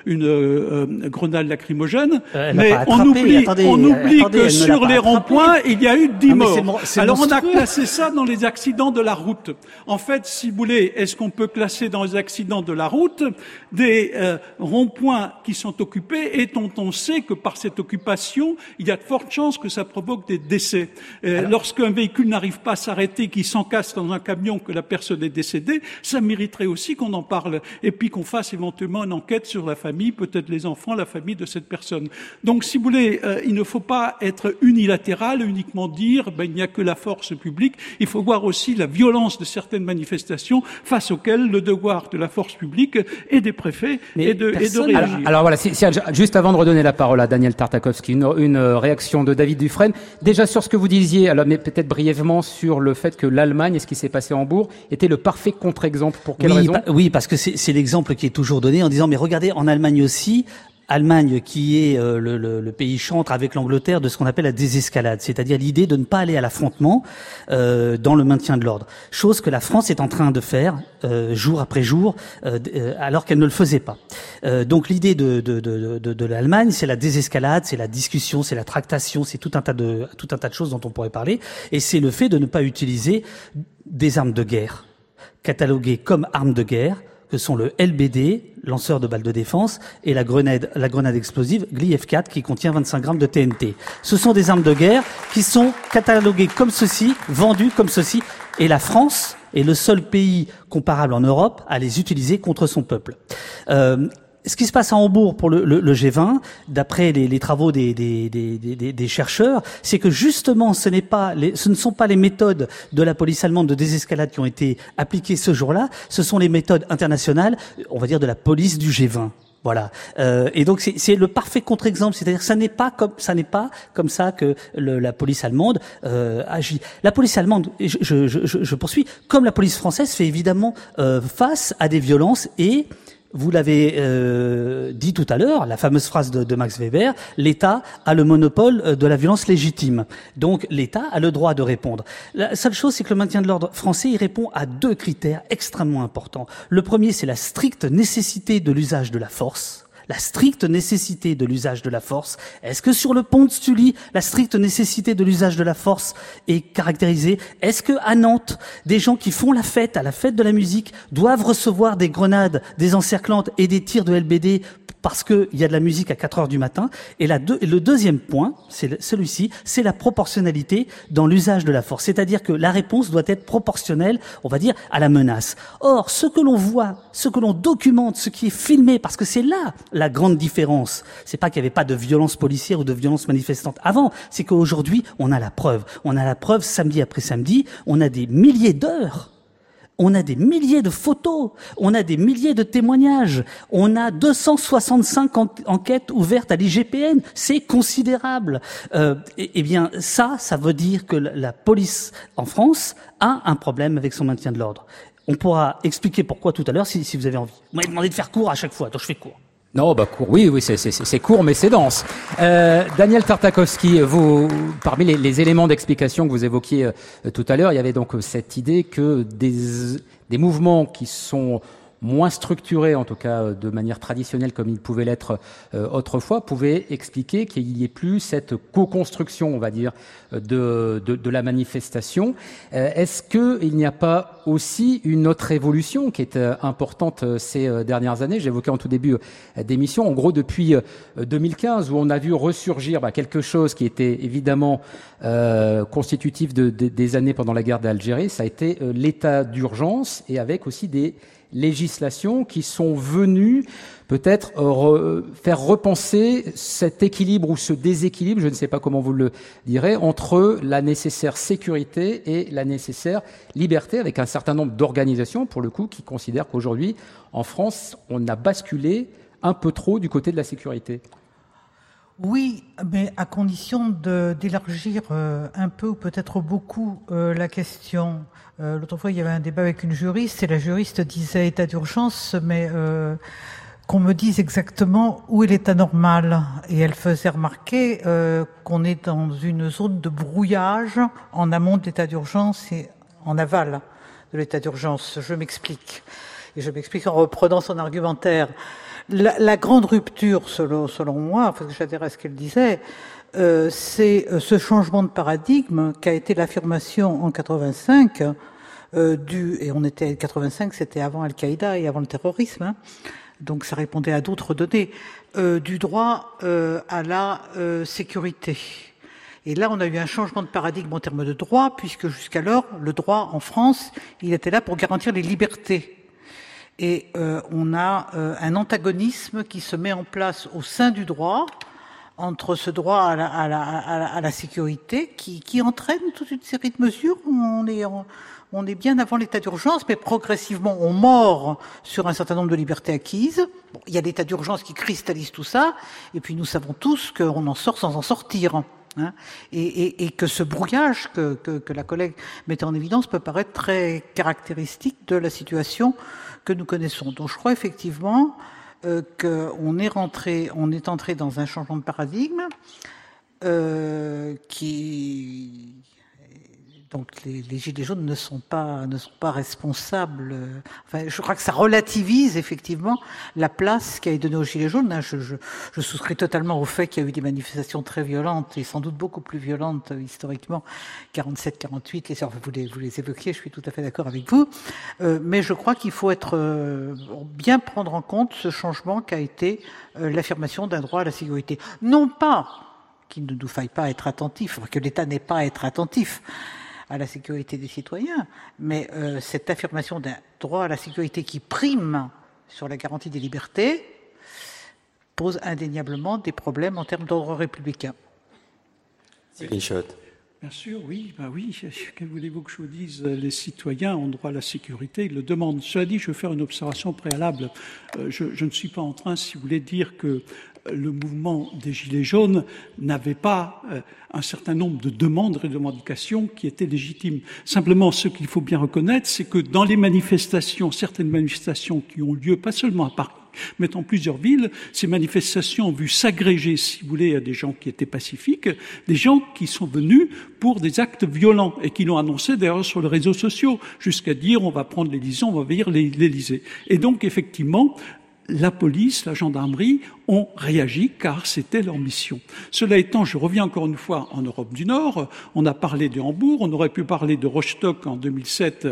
une grenade lacrymogène. Mais on oublie que sur les ronds-points, il y a eu 10 morts. Alors on a classé ça dans les accidents de la route. En fait, si vous voulez, est-ce qu'on peut classer dans les accidents de la route des ronds-points qui sont occupés et dont on sait que par cette occupation, il y a de fortes chances que ça provoque des décès. Lorsqu'un véhicule n'arrive pas à s'arrêter, qu'il s'encasse dans un camion, que la personne est décédée, ça mériterait aussi qu'on en parle et puis qu'on fasse éventuellement une enquête sur la famille, peut-être les enfants, la famille de cette personne. Donc, si vous voulez, il ne faut pas être unilatéral, uniquement dire il n'y a que la force publique. Il faut voir aussi la violence de certaines manifestations face auxquelles le devoir de la force publique et des préfets est de réagir. Alors voilà, juste avant de redonner la parole à Daniel Tartakovsky, une réaction de David Dufresne. Déjà sur ce que vous disiez, alors, mais peut-être brièvement sur le fait que l'Allemagne et ce qui s'est passé à Hambourg était le parfait contre-exemple. Pour quelle raison ? Oui, parce que c'est l'exemple qui est toujours donné en disant mais regardez, en Allemagne aussi, Allemagne qui est le pays chantre avec l'Angleterre de ce qu'on appelle la désescalade, c'est-à-dire l'idée de ne pas aller à l'affrontement dans le maintien de l'ordre. Chose que la France est en train de faire jour après jour alors qu'elle ne le faisait pas. Donc l'idée de l'Allemagne, c'est la désescalade, c'est la discussion, c'est la tractation, c'est tout un tas de choses dont on pourrait parler, et c'est le fait de ne pas utiliser des armes de guerre cataloguées comme armes de guerre, que sont le LBD, lanceur de balles de défense, et la grenade explosive Gli F4 qui contient 25 grammes de TNT. Ce sont des armes de guerre qui sont cataloguées comme ceci, vendues comme ceci, et la France est le seul pays comparable en Europe à les utiliser contre son peuple. Ce qui se passe à Hambourg pour le G20, d'après les travaux des chercheurs, c'est que justement ce ne sont pas les méthodes de la police allemande de désescalade qui ont été appliquées ce jour-là, ce sont les méthodes internationales, on va dire de la police du G20. Voilà. Et donc c'est le parfait contre-exemple, c'est-à-dire que ça n'est pas comme ça que la police allemande agit. La police allemande, je poursuis, comme la police française fait évidemment face à des violences et Vous l'avez dit tout à l'heure, la fameuse phrase de Max Weber, l'État a le monopole de la violence légitime. Donc l'État a le droit de répondre. La seule chose, c'est que le maintien de l'ordre français, il répond à 2 critères extrêmement importants. Le premier, c'est la stricte nécessité de l'usage de la force. La stricte nécessité de l'usage de la force. Est-ce que sur le pont de Sully, la stricte nécessité de l'usage de la force est caractérisée? Est-ce que à Nantes, des gens qui font la fête, à la fête de la musique, doivent recevoir des grenades, des encerclantes et des tirs de LBD parce qu'il y a de la musique à 4 heures du matin? Et le deuxième point, c'est celui-ci, c'est la proportionnalité dans l'usage de la force. C'est-à-dire que la réponse doit être proportionnelle, on va dire, à la menace. Or, ce que l'on voit, ce que l'on documente, ce qui est filmé, parce que c'est là la grande différence. C'est pas qu'il n'y avait pas de violence policière ou de violence manifestante avant, c'est qu'aujourd'hui, on a la preuve. On a la preuve samedi après samedi, on a des milliers d'heures. On a des milliers de photos, on a des milliers de témoignages, on a 265 enquêtes ouvertes à l'IGPN, c'est considérable. Eh bien, ça veut dire que la police en France a un problème avec son maintien de l'ordre. On pourra expliquer pourquoi tout à l'heure si vous avez envie. Vous m'avez demandé de faire court à chaque fois, donc je fais court. Non, court. Oui, c'est court, mais c'est dense. Daniel Tartakovsky, vous, parmi les éléments d'explication que vous évoquiez tout à l'heure, il y avait donc cette idée que des mouvements qui sont moins structurés, en tout cas de manière traditionnelle comme ils pouvaient l'être autrefois, pouvaient expliquer qu'il n'y ait plus cette co-construction, on va dire, de la manifestation. Est-ce qu'il n'y a pas aussi une autre évolution qui est importante ces dernières années? J'évoquais en tout début d'émission, en gros depuis 2015, où on a vu ressurgir quelque chose qui était évidemment constitutif des années pendant la guerre d'Algérie, ça a été l'état d'urgence, et avec aussi des législations qui sont venues peut-être faire repenser cet équilibre ou ce déséquilibre, je ne sais pas comment vous le direz, entre la nécessaire sécurité et la nécessaire liberté, avec un certain nombre d'organisations, pour le coup, qui considèrent qu'aujourd'hui, en France, on a basculé un peu trop du côté de la sécurité. Oui, mais à condition d'élargir un peu ou peut-être beaucoup la question. L'autre fois, il y avait un débat avec une juriste, et la juriste disait état d'urgence, mais qu'on me dise exactement où est l'état normal. Et elle faisait remarquer qu'on est dans une zone de brouillage en amont de l'état d'urgence et en aval de l'état d'urgence. Je m'explique. Et je m'explique en reprenant son argumentaire. La grande rupture, selon moi, parce que j'adhère à ce qu'elle disait, c'est ce changement de paradigme qu'a été l'affirmation en 85 et on était 85, c'était avant Al-Qaïda et avant le terrorisme, donc ça répondait à d'autres données, du droit à la sécurité. Et là, on a eu un changement de paradigme en termes de droit, puisque jusqu'alors, le droit en France, il était là pour garantir les libertés. Et on a un antagonisme qui se met en place au sein du droit entre ce droit à la sécurité qui entraîne toute une série de mesures. On est bien avant l'état d'urgence, mais progressivement on mord sur un certain nombre de libertés acquises. Bon, il y a l'état d'urgence qui cristallise tout ça, et puis nous savons tous qu'on en sort sans en sortir. Hein, et que ce brouillage que la collègue mettait en évidence peut paraître très caractéristique de la situation que nous connaissons. Donc je crois effectivement qu'on est entré dans un changement de paradigme donc les gilets jaunes ne sont pas responsables. Enfin, je crois que ça relativise effectivement la place qu'a donnée aux gilets jaunes. Je souscris totalement au fait qu'il y a eu des manifestations très violentes et sans doute beaucoup plus violentes historiquement, 47, 48. Vous les évoquiez, je suis tout à fait d'accord avec vous. Mais je crois qu'il faut bien prendre en compte ce changement qu'a été l'affirmation d'un droit à la sécurité. Non pas qu'il ne nous faille pas être attentif, que l'État n'ait pas à être attentif à la sécurité des citoyens, mais cette affirmation d'un droit à la sécurité qui prime sur la garantie des libertés pose indéniablement des problèmes en termes d'ordre républicain. Cyril Schott. Bien sûr, oui, que voulez-vous que je vous dise? Les citoyens ont droit à la sécurité, ils le demandent. Cela dit, je vais faire une observation préalable. Je ne suis pas en train, si vous voulez, dire que le mouvement des Gilets jaunes n'avait pas un certain nombre de demandes et de revendications qui étaient légitimes. Simplement, ce qu'il faut bien reconnaître, c'est que dans les manifestations, certaines manifestations qui ont lieu, pas seulement à Paris, mais dans plusieurs villes, ces manifestations ont vu s'agréger, si vous voulez, à des gens qui étaient pacifiques, des gens qui sont venus pour des actes violents et qui l'ont annoncé d'ailleurs sur les réseaux sociaux, jusqu'à dire on va prendre l'Élysée, on va envahir l'Élysée. Et donc effectivement, la police, la gendarmerie ont réagi car c'était leur mission. Cela étant, je reviens encore une fois en Europe du Nord. On a parlé de Hambourg, on aurait pu parler de Rostock en 2007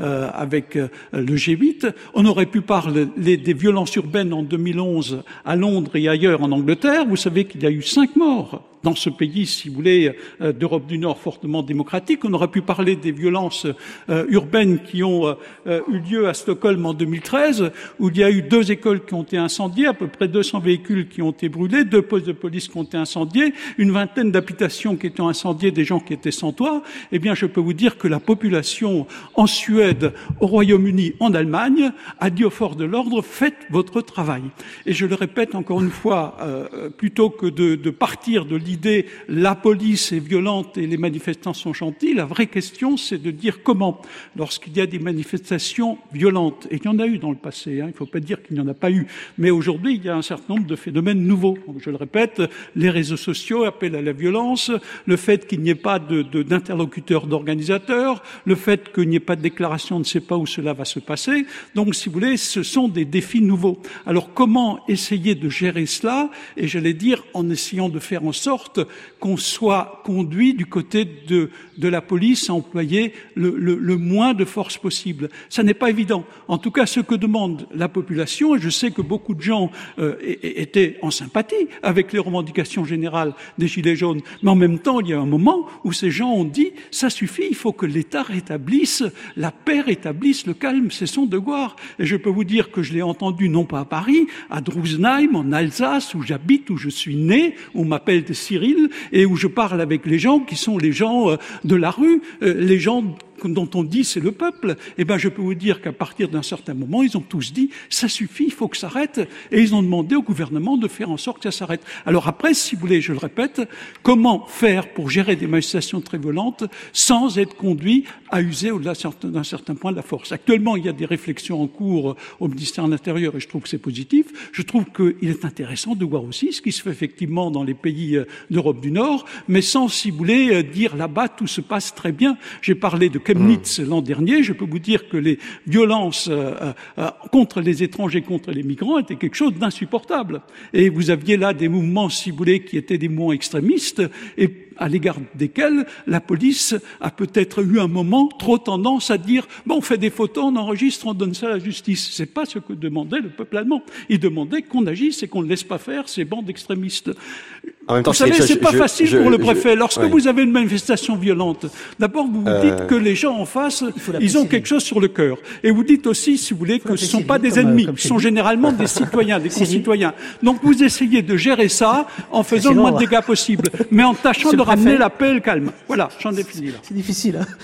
avec le G8. On aurait pu parler des violences urbaines en 2011 à Londres et ailleurs en Angleterre. Vous savez qu'il y a eu 5 morts dans ce pays, si vous voulez, d'Europe du Nord fortement démocratique. On aurait pu parler des violences urbaines qui ont eu lieu à Stockholm en 2013, où il y a eu 2 écoles qui ont été incendiées, à peu près 200 véhicules qui ont été brûlés, 2 postes de police qui ont été incendiés, une vingtaine d'habitations qui étaient incendiées, des gens qui étaient sans toit. Eh bien, je peux vous dire que la population en Suède, au Royaume-Uni, en Allemagne, a dit aux forces de l'ordre, faites votre travail. Et je le répète encore une fois, plutôt que de partir de l'idée la police est violente et les manifestants sont gentils, la vraie question c'est de dire comment, lorsqu'il y a des manifestations violentes, et il y en a eu dans le passé, il ne faut pas dire qu'il n'y en a pas eu, mais aujourd'hui il y a un certain nombre de phénomènes nouveaux. Donc, je le répète, les réseaux sociaux appellent à la violence, le fait qu'il n'y ait pas d'interlocuteurs, d'organisateurs, le fait qu'il n'y ait pas de déclaration, on ne sait pas où cela va se passer. Donc si vous voulez, ce sont des défis nouveaux. Alors comment essayer de gérer cela? Et j'allais dire en essayant de faire en sorte qu'on soit conduit du côté de la police à employer le moins de force possible. Ça n'est pas évident. En tout cas, ce que demande la population, et je sais que beaucoup de gens étaient en sympathie avec les revendications générales des Gilets jaunes, mais en même temps, il y a un moment où ces gens ont dit « ça suffit, il faut que l'État rétablisse la paix, rétablisse le calme, c'est son devoir ». Et je peux vous dire que je l'ai entendu non pas à Paris, à Drusenheim, en Alsace, où j'habite, où je suis né, où on m'appelle Cyril, et où je parle avec les gens qui sont les gens de la rue, les gens dont on dit c'est le peuple, eh ben je peux vous dire qu'à partir d'un certain moment, ils ont tous dit ça suffit, il faut que ça s'arrête, et ils ont demandé au gouvernement de faire en sorte que ça s'arrête. Alors après, si vous voulez, je le répète, comment faire pour gérer des manifestations très violentes sans être conduit à user au-delà d'un certain point de la force? Actuellement, il y a des réflexions en cours au ministère de l'Intérieur et je trouve que c'est positif. Je trouve qu'il est intéressant de voir aussi ce qui se fait effectivement dans les pays d'Europe du Nord, mais sans, si vous voulez, dire là-bas tout se passe très bien. J'ai parlé de Chemnitz l'an dernier, je peux vous dire que les violences contre les étrangers, contre les migrants étaient quelque chose d'insupportable. Et vous aviez là des mouvements, si vous voulez, qui étaient des mouvements extrémistes et à l'égard desquels la police a peut-être eu un moment trop tendance à dire « bon, on fait des photos, on enregistre, on donne ça à la justice ». C'est pas ce que demandait le peuple allemand. Il demandait qu'on agisse et qu'on ne laisse pas faire ces bandes extrémistes. En même temps, vous savez, c'est pas facile pour le préfet. Lorsque vous avez une manifestation violente, d'abord vous vous dites que les gens en face, ils ont quelque chose sur le cœur. Et vous dites aussi, si vous voulez, que ce ne sont pas des ennemis, ce sont généralement des citoyens, des concitoyens. Donc vous essayez de gérer ça en faisant le moins de dégâts possible, mais en tâchant de ramener la paix et le calme. Voilà, j'en ai fini là. C'est difficile, hein.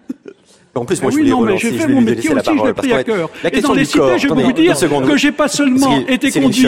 En plus, moi, je voulais relancer, j'ai fait mon métier aussi, je l'ai pris à cœur. Et dans les cités, je peux vous dire que j'ai pas seulement été conduit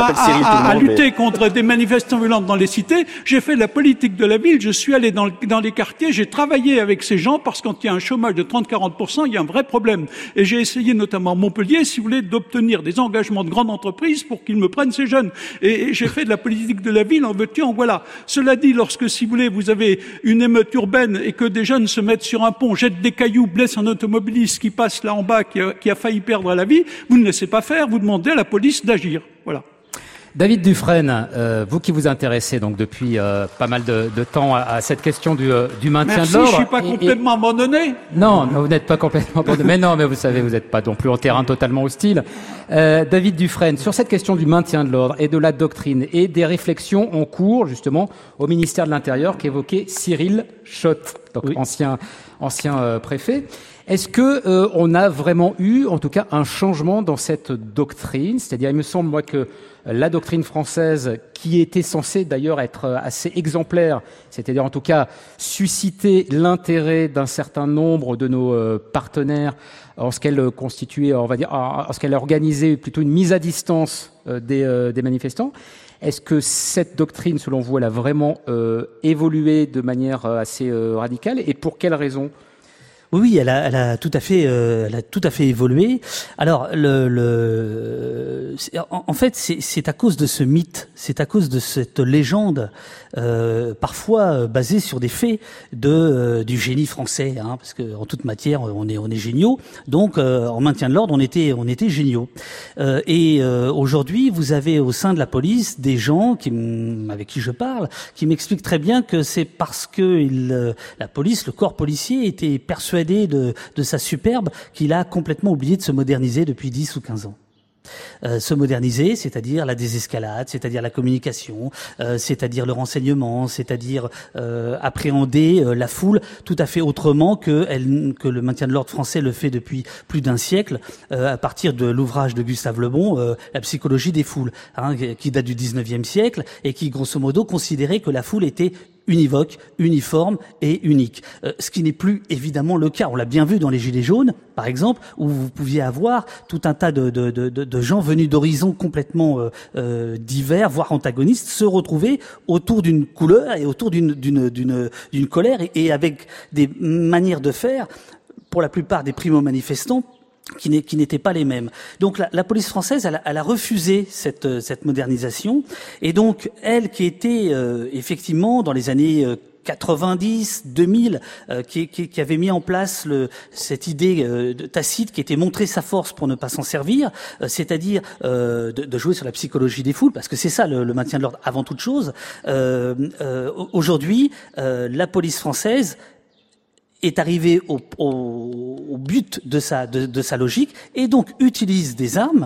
à lutter contre des manifestations violentes dans les cités, j'ai fait de la politique de la ville, je suis allé dans les quartiers, j'ai travaillé avec ces gens parce que quand il y a un chômage de 30-40%, il y a un vrai problème. Et j'ai essayé notamment à Montpellier, si vous voulez, d'obtenir des engagements de grandes entreprises pour qu'ils me prennent ces jeunes. Et j'ai fait de la politique de la ville, en veux-tu, en voilà. Cela dit, lorsque, si vous voulez, vous avez une émeute urbaine et que des jeunes se mettent sur un pont, jettent des cailloux, blesse un automobiliste qui passe là en bas, qui a failli perdre la vie, vous ne laissez pas faire, vous demandez à la police d'agir. Voilà. David Dufresne, vous qui vous intéressez donc depuis pas mal de temps à cette question du maintien de l'ordre. Je suis pas complètement abandonné. Non, vous n'êtes pas complètement abandonné. Mais non, mais vous savez, vous n'êtes pas non plus en terrain totalement hostile. David Dufresne, sur cette question du maintien de l'ordre et de la doctrine et des réflexions en cours justement au ministère de l'Intérieur qu'évoquait Cyril Schott, donc ancien préfet. Est-ce que on a vraiment eu, en tout cas, un changement dans cette doctrine? C'est-à-dire, il me semble, moi, que la doctrine française, qui était censée d'ailleurs être assez exemplaire, c'est-à-dire en tout cas susciter l'intérêt d'un certain nombre de nos partenaires en ce qu'elle constituait, on va dire, en ce qu'elle organisait plutôt une mise à distance des manifestants. Est-ce que cette doctrine, selon vous, elle a vraiment évolué de manière assez radicale et pour quelles raisons? Oui, elle a tout à fait évolué. Alors, en fait, c'est à cause de ce mythe, c'est à cause de cette légende, parfois basée sur des faits du génie français, hein, parce que en toute matière, on est géniaux. Donc, en maintien de l'ordre, on était géniaux. Aujourd'hui, vous avez au sein de la police des gens avec qui je parle, qui m'expliquent très bien que c'est parce que la police, le corps policier, était persuadé de sa superbe qu'il a complètement oublié de se moderniser depuis 10 ou 15 ans. Se moderniser, c'est-à-dire la désescalade, c'est-à-dire la communication, c'est-à-dire le renseignement, c'est-à-dire appréhender la foule tout à fait autrement que le maintien de l'ordre français le fait depuis plus d'un siècle, à partir de l'ouvrage de Gustave Le Bon, La psychologie des foules, hein, qui date du 19e siècle et qui, grosso modo, considérait que la foule était univoque, uniforme et unique. Ce qui n'est plus évidemment le cas. On l'a bien vu dans les Gilets jaunes, par exemple, où vous pouviez avoir tout un tas de gens venus d'horizons complètement divers, voire antagonistes, se retrouver autour d'une couleur et autour d'une colère et avec des manières de faire, pour la plupart des primo-manifestants, qui n'étaient pas les mêmes. Donc la police française, elle a refusé cette modernisation, et donc elle qui était effectivement dans les années 90, 2000, qui avait mis en place cette idée tacite qui était montrer sa force pour ne pas s'en servir, c'est-à-dire de jouer sur la psychologie des foules, parce que c'est ça le maintien de l'ordre avant toute chose. Aujourd'hui, la police française est arrivé au but de sa logique, et donc utilise des armes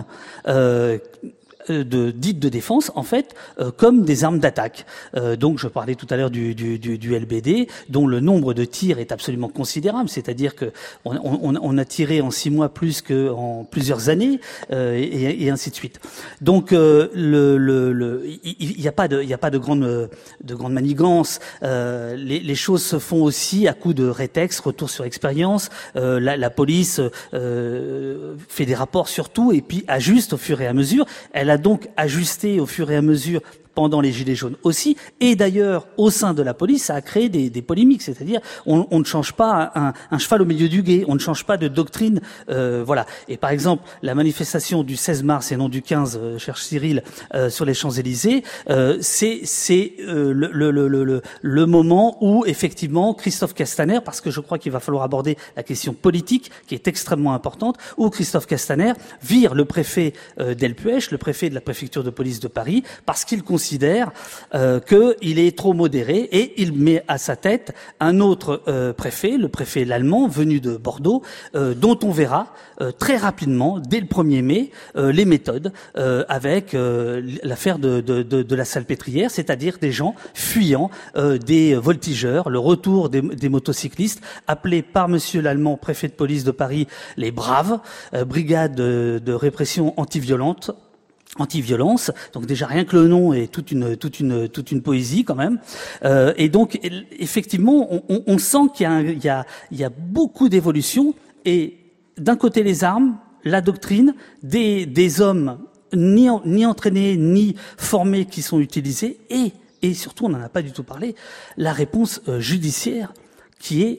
dites de défense, en fait, comme des armes d'attaque. Donc, je parlais tout à l'heure du LBD, dont le nombre de tirs est absolument considérable. C'est-à-dire que on a tiré en 6 mois plus que en plusieurs années, et ainsi de suite. Donc, il n'y a pas de grande manigance. Les choses se font aussi à coup de rétex, retour sur expérience. La police fait des rapports sur tout et puis ajuste au fur et à mesure. Elle a donc ajusté au fur et à mesure pendant les Gilets jaunes aussi, et d'ailleurs au sein de la police, ça a créé des polémiques, c'est-à-dire on ne change pas un cheval au milieu du gué, on ne change pas de doctrine, voilà. Et par exemple, la manifestation du 16 mars et non du 15, cher Cyril, sur les Champs-Élysées, c'est le moment où effectivement Christophe Castaner, parce que je crois qu'il va falloir aborder la question politique qui est extrêmement importante, où Christophe Castaner vire le préfet d'Elpuech, le préfet de la préfecture de police de Paris, parce qu'il considère qu'il est trop modéré, et il met à sa tête un autre préfet, le préfet l'allemand, venu de Bordeaux, dont on verra très rapidement, dès le 1er mai, les méthodes avec l'affaire de la Salpêtrière, c'est-à-dire des gens fuyant, des voltigeurs, le retour des motocyclistes, appelés par monsieur l'allemand préfet de police de Paris les Braves, brigade de répression anti-violence. Donc déjà rien que le nom est toute une poésie quand même. Et donc effectivement, on sent qu'il y a beaucoup d'évolution, et d'un côté les armes, la doctrine, des hommes ni entraînés ni formés qui sont utilisés, et surtout, on n'en a pas du tout parlé, la réponse judiciaire qui est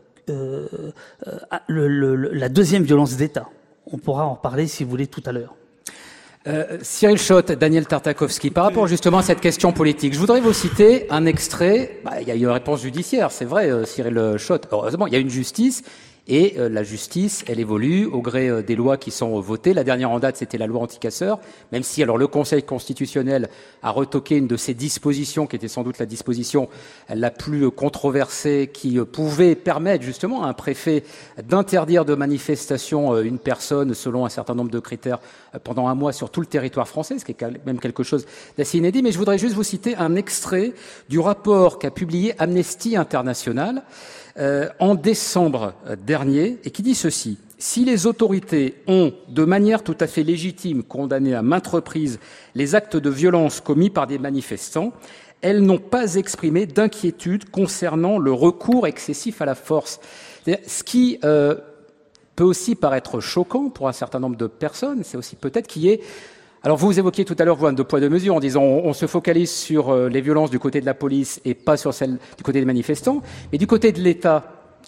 la deuxième violence d'État. On pourra en parler si vous voulez tout à l'heure. Cyril Schott, Daniel Tartakovsky, par rapport justement à cette question politique, je voudrais vous citer un extrait. Il y a eu une réponse judiciaire, c'est vrai, Cyril Schott. Heureusement, il y a une justice, et la justice, elle évolue au gré des lois qui sont votées. La dernière en date, c'était la loi anti-casseurs, même si alors le Conseil constitutionnel a retoqué une de ces dispositions, qui était sans doute la disposition la plus controversée, qui pouvait permettre justement à un préfet d'interdire de manifestation une personne selon un certain nombre de critères pendant un mois sur tout le territoire français, ce qui est quand même quelque chose d'assez inédit. Mais je voudrais juste vous citer un extrait du rapport qu'a publié Amnesty International en décembre dernier, et qui dit ceci: si les autorités ont, de manière tout à fait légitime, condamné à maintes reprises les actes de violence commis par des manifestants, elles n'ont pas exprimé d'inquiétude concernant le recours excessif à la force. Ce qui peut aussi paraître choquant pour un certain nombre de personnes, c'est aussi peut-être qu'il y ait... Alors vous évoquiez tout à l'heure, vous, un deux poids deux mesures, en disant on se focalise sur les violences du côté de la police et pas sur celles du côté des manifestants, mais du côté de l'État,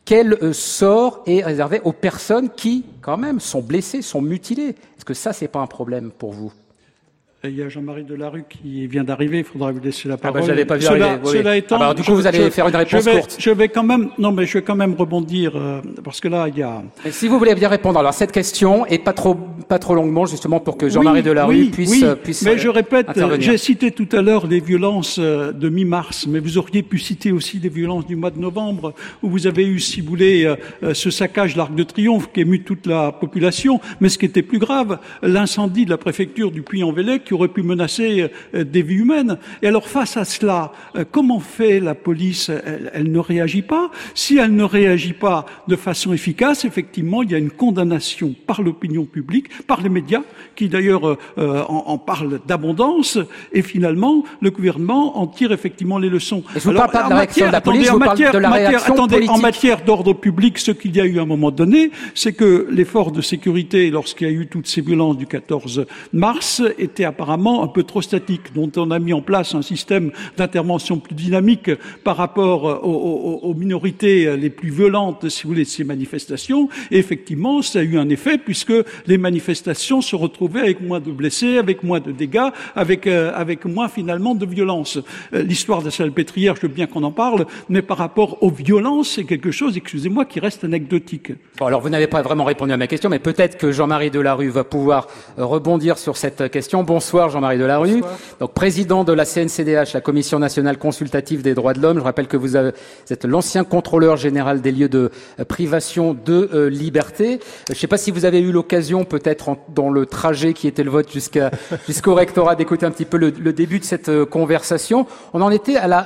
quel sort est réservé aux personnes qui, quand même, sont blessées, sont mutilées? Est-ce que ça, c'est pas un problème pour vous? Il y a Jean-Marie Delarue qui vient d'arriver, il faudra vous laisser la parole. Je l'avais pas vu arriver. Cela étant, alors, du coup, vous allez faire une réponse courte. Je vais quand même rebondir, parce que là, il y a... Mais si vous voulez bien répondre, alors cette question, et pas trop longuement, justement, pour que Jean-Marie Delarue puisse mais je répète, intervenir. j'ai cité tout à l'heure les violences de mi-mars, mais vous auriez pu citer aussi des violences du mois de novembre, où vous avez eu, si vous voulez, ce saccage de l'Arc de Triomphe qui émut toute la population, mais ce qui était plus grave, l'incendie de la préfecture du Puy-en-Velay qui aurait pu menacer des vies humaines. Et alors, face à cela, comment fait la police? Elle ne réagit pas. Si elle ne réagit pas de façon efficace, effectivement, il y a une condamnation par l'opinion publique, par les médias, qui d'ailleurs en parlent d'abondance, et finalement, le gouvernement en tire effectivement les leçons. Et je ne vous parle pas de la réaction de la police, je vous parle de la réaction politique. En matière d'ordre public, ce qu'il y a eu à un moment donné, c'est que les forces de sécurité, lorsqu'il y a eu toutes ces violences du 14 mars, étaient apparemment un peu trop statique, dont on a mis en place un système d'intervention plus dynamique par rapport aux minorités les plus violentes, si vous voulez, de ces manifestations. Et effectivement, ça a eu un effet, puisque les manifestations se retrouvaient avec moins de blessés, avec moins de dégâts, avec moins finalement de violence. L'histoire de la Salpêtrière, je veux bien qu'on en parle, mais par rapport aux violences, c'est quelque chose, excusez-moi, qui reste anecdotique. Bon, alors vous n'avez pas vraiment répondu à ma question, mais peut-être que Jean-Marie Delarue va pouvoir rebondir sur cette question. Bonsoir Jean-Marie Delarue, donc président de la CNCDH, la Commission nationale consultative des droits de l'homme. Je rappelle que vous êtes l'ancien contrôleur général des lieux de privation de liberté. Je ne sais pas si vous avez eu l'occasion, peut-être dans le trajet qui était le vôtre jusqu'au rectorat, d'écouter un petit peu le début de cette conversation. On en était à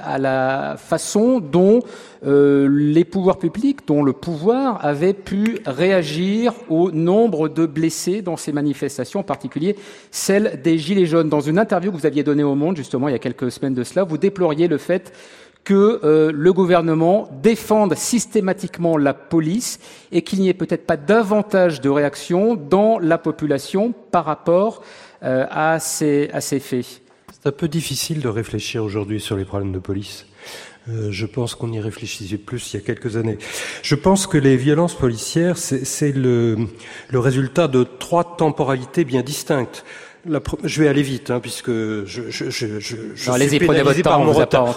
la façon dont les pouvoirs publics, dont le pouvoir avait pu réagir au nombre de blessés dans ces manifestations, en particulier celle des Gilets jaunes. Dans une interview que vous aviez donnée au Monde, justement, il y a quelques semaines de cela, vous déploriez le fait que le gouvernement défende systématiquement la police et qu'il n'y ait peut-être pas davantage de réaction dans la population par rapport à ces faits. C'est un peu difficile de réfléchir aujourd'hui sur les problèmes de police. Je pense qu'on y réfléchissait plus il y a quelques années. Je pense que les violences policières, c'est le résultat de 3 temporalités bien distinctes. Je vais aller vite, puisque je suis pénalisé par mon retard.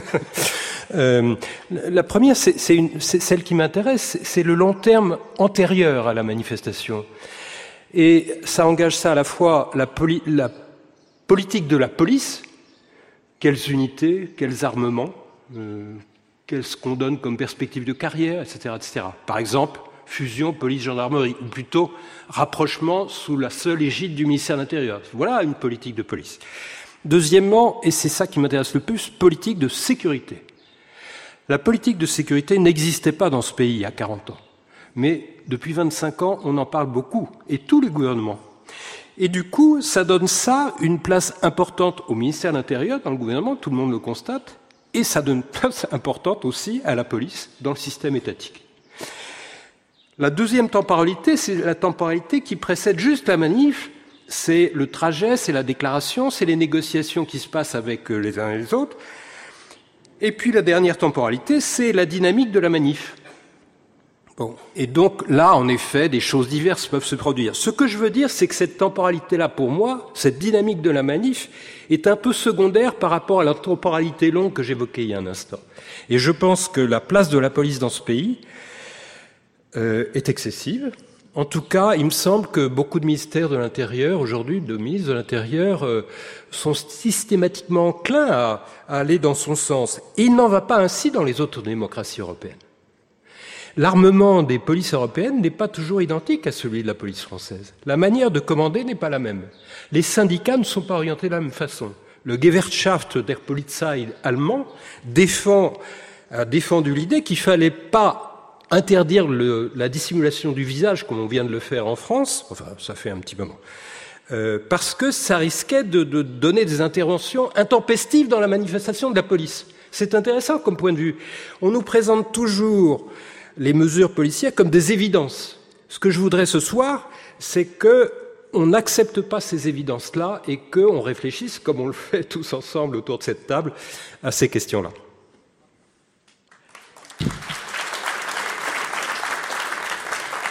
La première, c'est celle qui m'intéresse, c'est le long terme antérieur à la manifestation. Et ça engage ça à la fois la politique de la police, quelles unités, quels armements, qu'est-ce qu'on donne comme perspective de carrière, etc., etc. Par exemple, fusion police-gendarmerie, ou plutôt rapprochement sous la seule égide du ministère de l'Intérieur. Voilà une politique de police. Deuxièmement, et c'est ça qui m'intéresse le plus, politique de sécurité. La politique de sécurité n'existait pas dans ce pays il y a 40 ans. Mais depuis 25 ans, on en parle beaucoup, et tous les gouvernements. Et du coup, ça donne une place importante au ministère de l'Intérieur, dans le gouvernement, tout le monde le constate, et ça donne une place importante aussi à la police dans le système étatique. La deuxième temporalité, c'est la temporalité qui précède juste la manif, c'est le trajet, c'est la déclaration, c'est les négociations qui se passent avec les uns et les autres. Et puis la dernière temporalité, c'est la dynamique de la manif. Bon. Et donc là, en effet, des choses diverses peuvent se produire. Ce que je veux dire, c'est que cette temporalité-là, pour moi, cette dynamique de la manif, est un peu secondaire par rapport à la temporalité longue que j'évoquais il y a un instant. Et je pense que la place de la police dans ce pays est excessive. En tout cas, il me semble que beaucoup de ministères de l'Intérieur, aujourd'hui, de ministres de l'Intérieur, sont systématiquement enclins à aller dans son sens. Et il n'en va pas ainsi dans les autres démocraties européennes. L'armement des polices européennes n'est pas toujours identique à celui de la police française. La manière de commander n'est pas la même. Les syndicats ne sont pas orientés de la même façon. Le Gewerkschaft der Polizei allemand a défendu l'idée qu'il fallait pas interdire la dissimulation du visage comme on vient de le faire en France, enfin ça fait un petit moment, parce que ça risquait de donner des interventions intempestives dans la manifestation de la police. C'est intéressant comme point de vue. On nous présente toujours les mesures policières comme des évidences. Ce que je voudrais ce soir, c'est qu'on n'accepte pas ces évidences-là et qu'on réfléchisse, comme on le fait tous ensemble autour de cette table, à ces questions-là.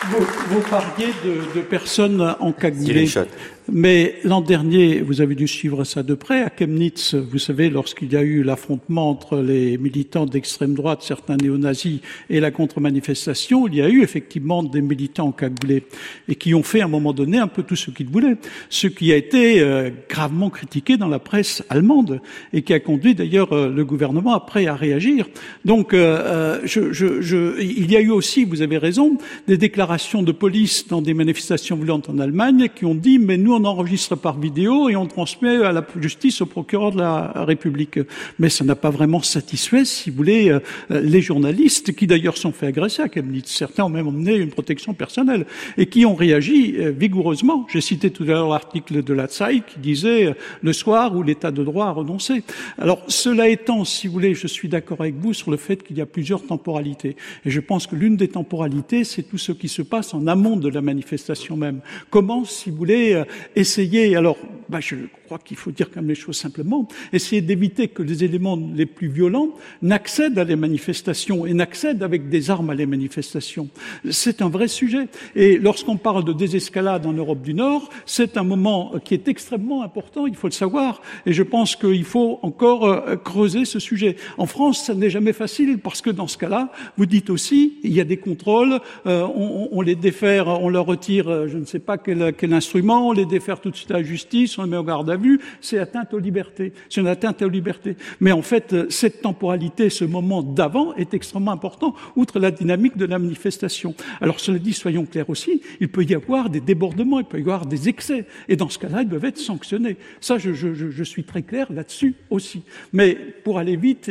Vous parliez de personnes encagoulées. Mais l'an dernier, vous avez dû suivre ça de près, à Chemnitz, vous savez, lorsqu'il y a eu l'affrontement entre les militants d'extrême droite, certains néo-nazis, et la contre-manifestation, il y a eu effectivement des militants encagoulés, et qui ont fait à un moment donné un peu tout ce qu'ils voulaient, ce qui a été gravement critiqué dans la presse allemande, et qui a conduit d'ailleurs le gouvernement après à réagir. Donc, il y a eu aussi, vous avez raison, des déclarations de police dans des manifestations violentes en Allemagne qui ont dit « mais nous on enregistre par vidéo et on transmet à la justice au procureur de la République ». Mais ça n'a pas vraiment satisfait, si vous voulez, les journalistes qui d'ailleurs sont fait agresser à Chemnitz. Certains ont même emmené une protection personnelle et qui ont réagi vigoureusement. J'ai cité tout à l'heure l'article de la Zeit qui disait « le soir où l'état de droit a renoncé ». Alors cela étant, si vous voulez, je suis d'accord avec vous sur le fait qu'il y a plusieurs temporalités. Et je pense que l'une des temporalités, c'est tout ce qui se passe en amont de la manifestation même. Comment, si vous voulez, essayer, alors, je crois qu'il faut dire quand même les choses simplement, essayer d'éviter que les éléments les plus violents n'accèdent à les manifestations et n'accèdent avec des armes à les manifestations. C'est un vrai sujet. Et lorsqu'on parle de désescalade en Europe du Nord, c'est un moment qui est extrêmement important, il faut le savoir. Et je pense qu'il faut encore creuser ce sujet. En France, ça n'est jamais facile parce que dans ce cas-là, vous dites aussi, il y a des contrôles, on les défère, on leur retire, je ne sais pas quel instrument, on les défère tout de suite à la justice, on les met au garde à vue, c'est atteinte aux libertés. C'est une atteinte aux libertés. Mais en fait, cette temporalité, ce moment d'avant est extrêmement important, outre la dynamique de la manifestation. Alors, cela dit, soyons clairs aussi, il peut y avoir des débordements, il peut y avoir des excès. Et dans ce cas-là, ils doivent être sanctionnés. Ça, je suis très clair là-dessus aussi. Mais pour aller vite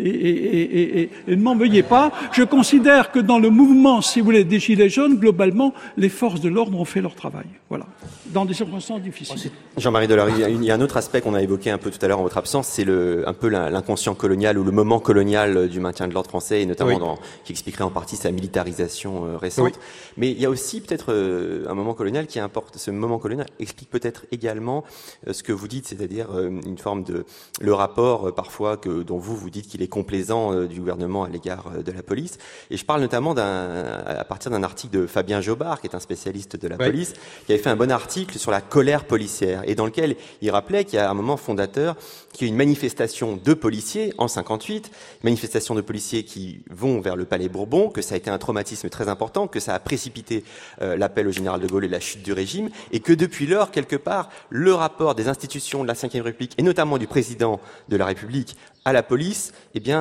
et ne m'en veuillez pas, je considère que dans le mouvement, si vous voulez, des Gilets jaunes, globalement, les forces de l'ordre ont fait leur travail. Voilà. Dans des circonstances difficiles. Jean-Marie Delarue, il y a un autre aspect qu'on a évoqué un peu tout à l'heure en votre absence, c'est un peu l'inconscient colonial ou le moment colonial du maintien de l'ordre français, et notamment qui expliquerait en partie sa militarisation récente. Oui. Mais il y a aussi peut-être un moment colonial qui importe. Ce moment colonial explique peut-être également ce que vous dites, c'est-à-dire une forme de le rapport parfois dont vous dites qu'il est complaisant du gouvernement à l'égard de la police. Et je parle notamment à partir d'un article de Fabien Jobard, qui est un spécialiste de la police, qui avait fait un bon article sur la colère policière, et dans lequel il rappelait qu'il y a un moment fondateur, qu'il y a une manifestation de policiers en 58, manifestation de policiers qui vont vers le Palais Bourbon, que ça a été un traumatisme très important, que ça a précipité l'appel au général de Gaulle et la chute du régime, et que depuis lors, quelque part, le rapport des institutions de la Ve République, et notamment du président de la République, à la police,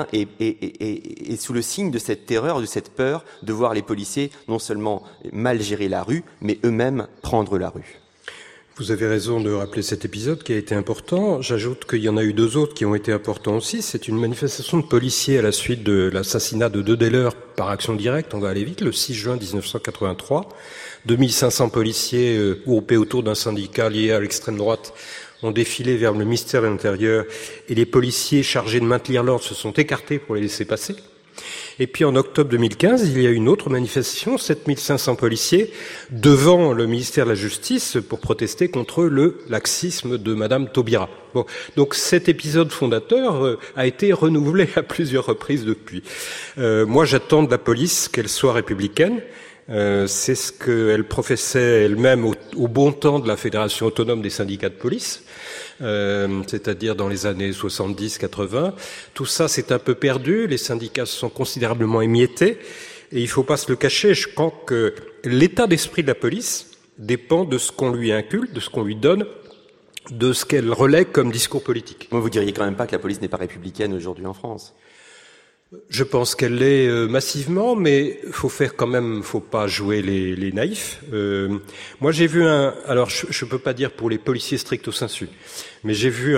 est sous le signe de cette terreur, de cette peur de voir les policiers non seulement mal gérer la rue, mais eux-mêmes prendre la rue. Vous avez raison de rappeler cet épisode qui a été important. J'ajoute qu'il y en a eu deux autres qui ont été importants aussi. C'est une manifestation de policiers à la suite de l'assassinat de deux dealers par action directe, on va aller vite, le 6 juin 1983. 2500 policiers groupés autour d'un syndicat lié à l'extrême droite ont défilé vers le ministère de l'Intérieur et les policiers chargés de maintenir l'ordre se sont écartés pour les laisser passer. Et puis en octobre 2015, il y a une autre manifestation, 7500 policiers devant le ministère de la Justice pour protester contre le laxisme de Madame Taubira. Bon, donc cet épisode fondateur a été renouvelé à plusieurs reprises depuis. Moi, j'attends de la police qu'elle soit républicaine. C'est ce qu'elle professait elle-même au bon temps de la Fédération autonome des syndicats de police, c'est-à-dire dans les années 70-80. Tout ça s'est un peu perdu, les syndicats se sont considérablement émiettés, et il faut pas se le cacher, je crois que l'état d'esprit de la police dépend de ce qu'on lui inculque, de ce qu'on lui donne, de ce qu'elle relaie comme discours politique. Moi, vous diriez quand même pas que la police n'est pas républicaine aujourd'hui en France ? Je pense qu'elle l'est massivement, mais faut pas jouer les naïfs. Moi, j'ai vu alors je peux pas dire pour les policiers stricto sensu, mais j'ai vu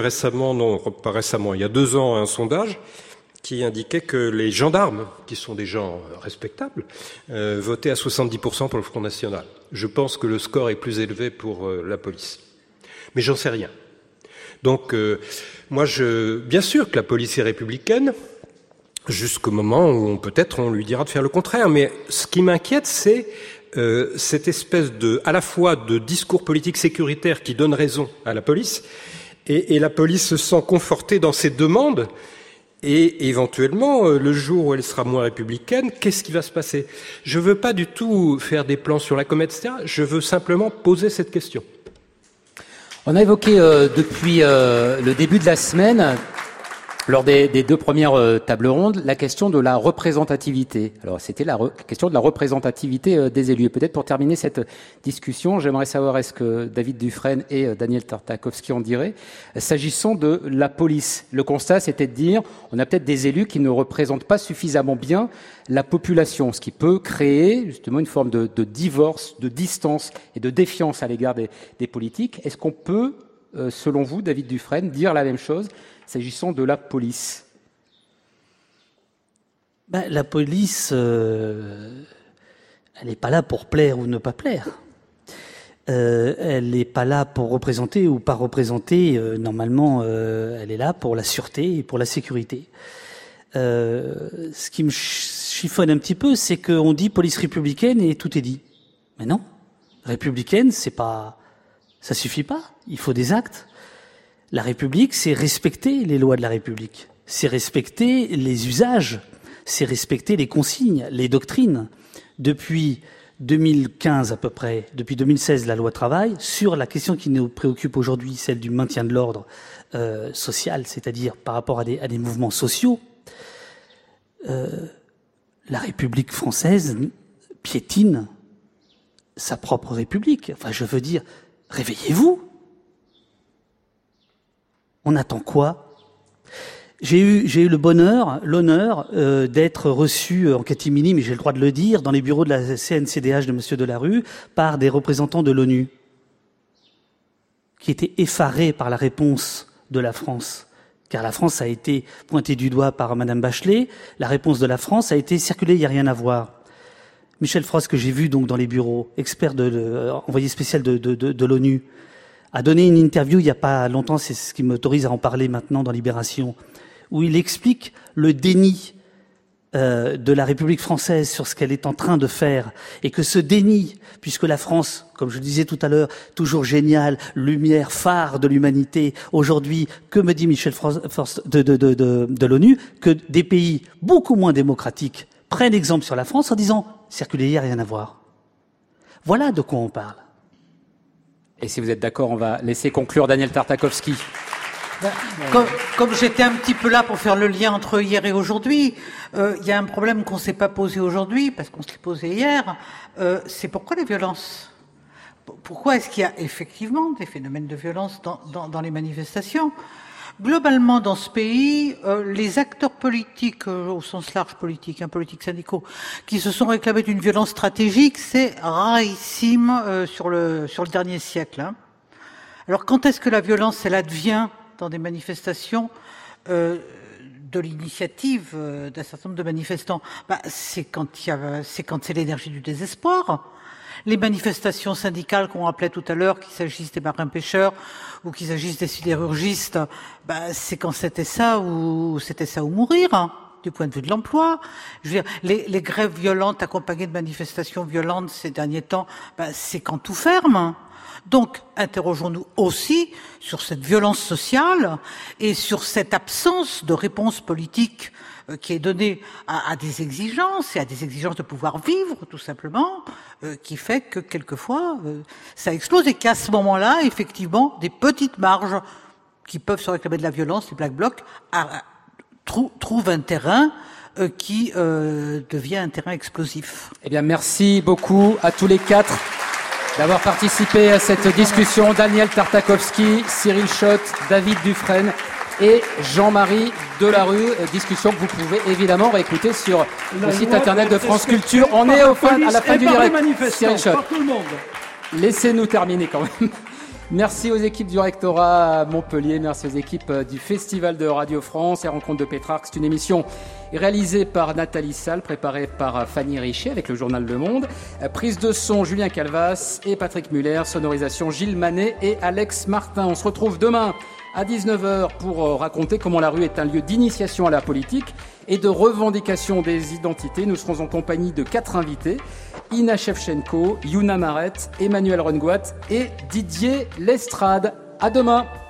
il y a 2 ans, un sondage qui indiquait que les gendarmes, qui sont des gens respectables, votaient à 70% pour le Front National. Je pense que le score est plus élevé pour la police. Mais j'en sais rien. Donc, bien sûr que la police est républicaine, jusqu'au moment où peut-être on lui dira de faire le contraire. Mais ce qui m'inquiète, c'est cette espèce à la fois de discours politique sécuritaire qui donne raison à la police, et la police se sent confortée dans ses demandes, Et éventuellement, le jour où elle sera moins républicaine, qu'est-ce qui va se passer? Je veux pas du tout faire des plans sur la comète, etc. Je veux simplement poser cette question. On a évoqué depuis le début de la semaine, lors des deux premières tables rondes, la question de la représentativité. Alors, c'était la question de la représentativité des élus. Et peut-être pour terminer cette discussion, j'aimerais savoir est-ce que David Dufresne et Daniel Tartakovsky en diraient, s'agissant de la police. Le constat, c'était de dire, on a peut-être des élus qui ne représentent pas suffisamment bien la population, ce qui peut créer justement une forme de divorce, de distance et de défiance à l'égard des politiques. Est-ce qu'on peut, selon vous, David Dufresne, dire la même chose s'agissant de la police? La police, elle n'est pas là pour plaire ou ne pas plaire. Elle n'est pas là pour représenter ou pas représenter. Normalement, elle est là pour la sûreté et pour la sécurité. Ce qui me chiffonne un petit peu, c'est qu'on dit police républicaine et tout est dit. Mais non, républicaine, ça suffit pas. Il faut des actes. La République, c'est respecter les lois de la République, c'est respecter les usages, c'est respecter les consignes, les doctrines. Depuis 2015 à peu près, depuis 2016, la loi travail, sur la question qui nous préoccupe aujourd'hui, celle du maintien de l'ordre social, c'est-à-dire par rapport à des mouvements sociaux, la République française piétine sa propre République. Enfin, je veux dire, réveillez-vous. On attend quoi? J'ai eu l'honneur d'être reçu en catimini, mais j'ai le droit de le dire, dans les bureaux de la CNCDH de Monsieur Delarue, par des représentants de l'ONU, qui étaient effarés par la réponse de la France. Car la France a été pointée du doigt par Madame Bachelet. La réponse de la France a été circulée, il n'y a rien à voir. Michel Frost, que j'ai vu donc dans les bureaux, expert envoyé spécial de l'ONU, a donné une interview il n'y a pas longtemps, c'est ce qui m'autorise à en parler maintenant dans Libération, où il explique le déni de la République française sur ce qu'elle est en train de faire, et que ce déni, puisque la France, comme je disais tout à l'heure, toujours géniale, lumière, phare de l'humanité, aujourd'hui, que me dit Michel Frost de l'ONU, que des pays beaucoup moins démocratiques prennent exemple sur la France en disant « circuler, il n'y a rien à voir ». Voilà de quoi on parle. Et si vous êtes d'accord, on va laisser conclure Daniel Tartakovsky. Comme j'étais un petit peu là pour faire le lien entre hier et aujourd'hui, il y a un problème qu'on ne s'est pas posé aujourd'hui, parce qu'on se l'est posé hier, c'est pourquoi les violences? Pourquoi est-ce qu'il y a effectivement des phénomènes de violence dans les manifestations? Globalement, dans ce pays, les acteurs politiques, au sens large politique, politiques syndicaux, qui se sont réclamés d'une violence stratégique, c'est rarissime sur le dernier siècle. Alors, quand est-ce que la violence, elle advient dans des manifestations de l'initiative d'un certain nombre de manifestants? C'est quand c'est l'énergie du désespoir. Les manifestations syndicales qu'on rappelait tout à l'heure, qu'il s'agisse des marins-pêcheurs ou qu'il s'agisse des sidérurgistes, c'est quand c'était ça ou mourir, du point de vue de l'emploi. Je veux dire, les grèves violentes accompagnées de manifestations violentes ces derniers temps, c'est quand tout ferme. Donc, interrogeons-nous aussi sur cette violence sociale et sur cette absence de réponse politique qui est donnée à des exigences, et à des exigences de pouvoir vivre, tout simplement, qui fait que, quelquefois, ça explose, et qu'à ce moment-là, effectivement, des petites marges qui peuvent se réclamer de la violence, les Black Blocs, trouvent un terrain qui devient un terrain explosif. Eh bien, merci beaucoup à tous les quatre d'avoir participé à cette discussion. Daniel Tartakovsky, Cyril Schott, David Dufresne et Jean-Marie Delarue. Discussion que vous pouvez évidemment réécouter sur le site internet de France Culture. On est à la fin du direct. Cyril Schott, laissez-nous terminer quand même. Merci aux équipes du rectorat à Montpellier, merci aux équipes du Festival de Radio France et Rencontres de Pétrarque. C'est une émission réalisée par Nathalie Salle, préparée par Fanny Richer avec le journal Le Monde. Prise de son, Julien Calvas et Patrick Muller. Sonorisation, Gilles Manet et Alex Martin. On se retrouve demain à 19h pour raconter comment la rue est un lieu d'initiation à la politique et de revendication des identités. Nous serons en compagnie de 4 invités. Ina Shevchenko, Yuna Maret, Emmanuel Rengoat et Didier Lestrade. À demain.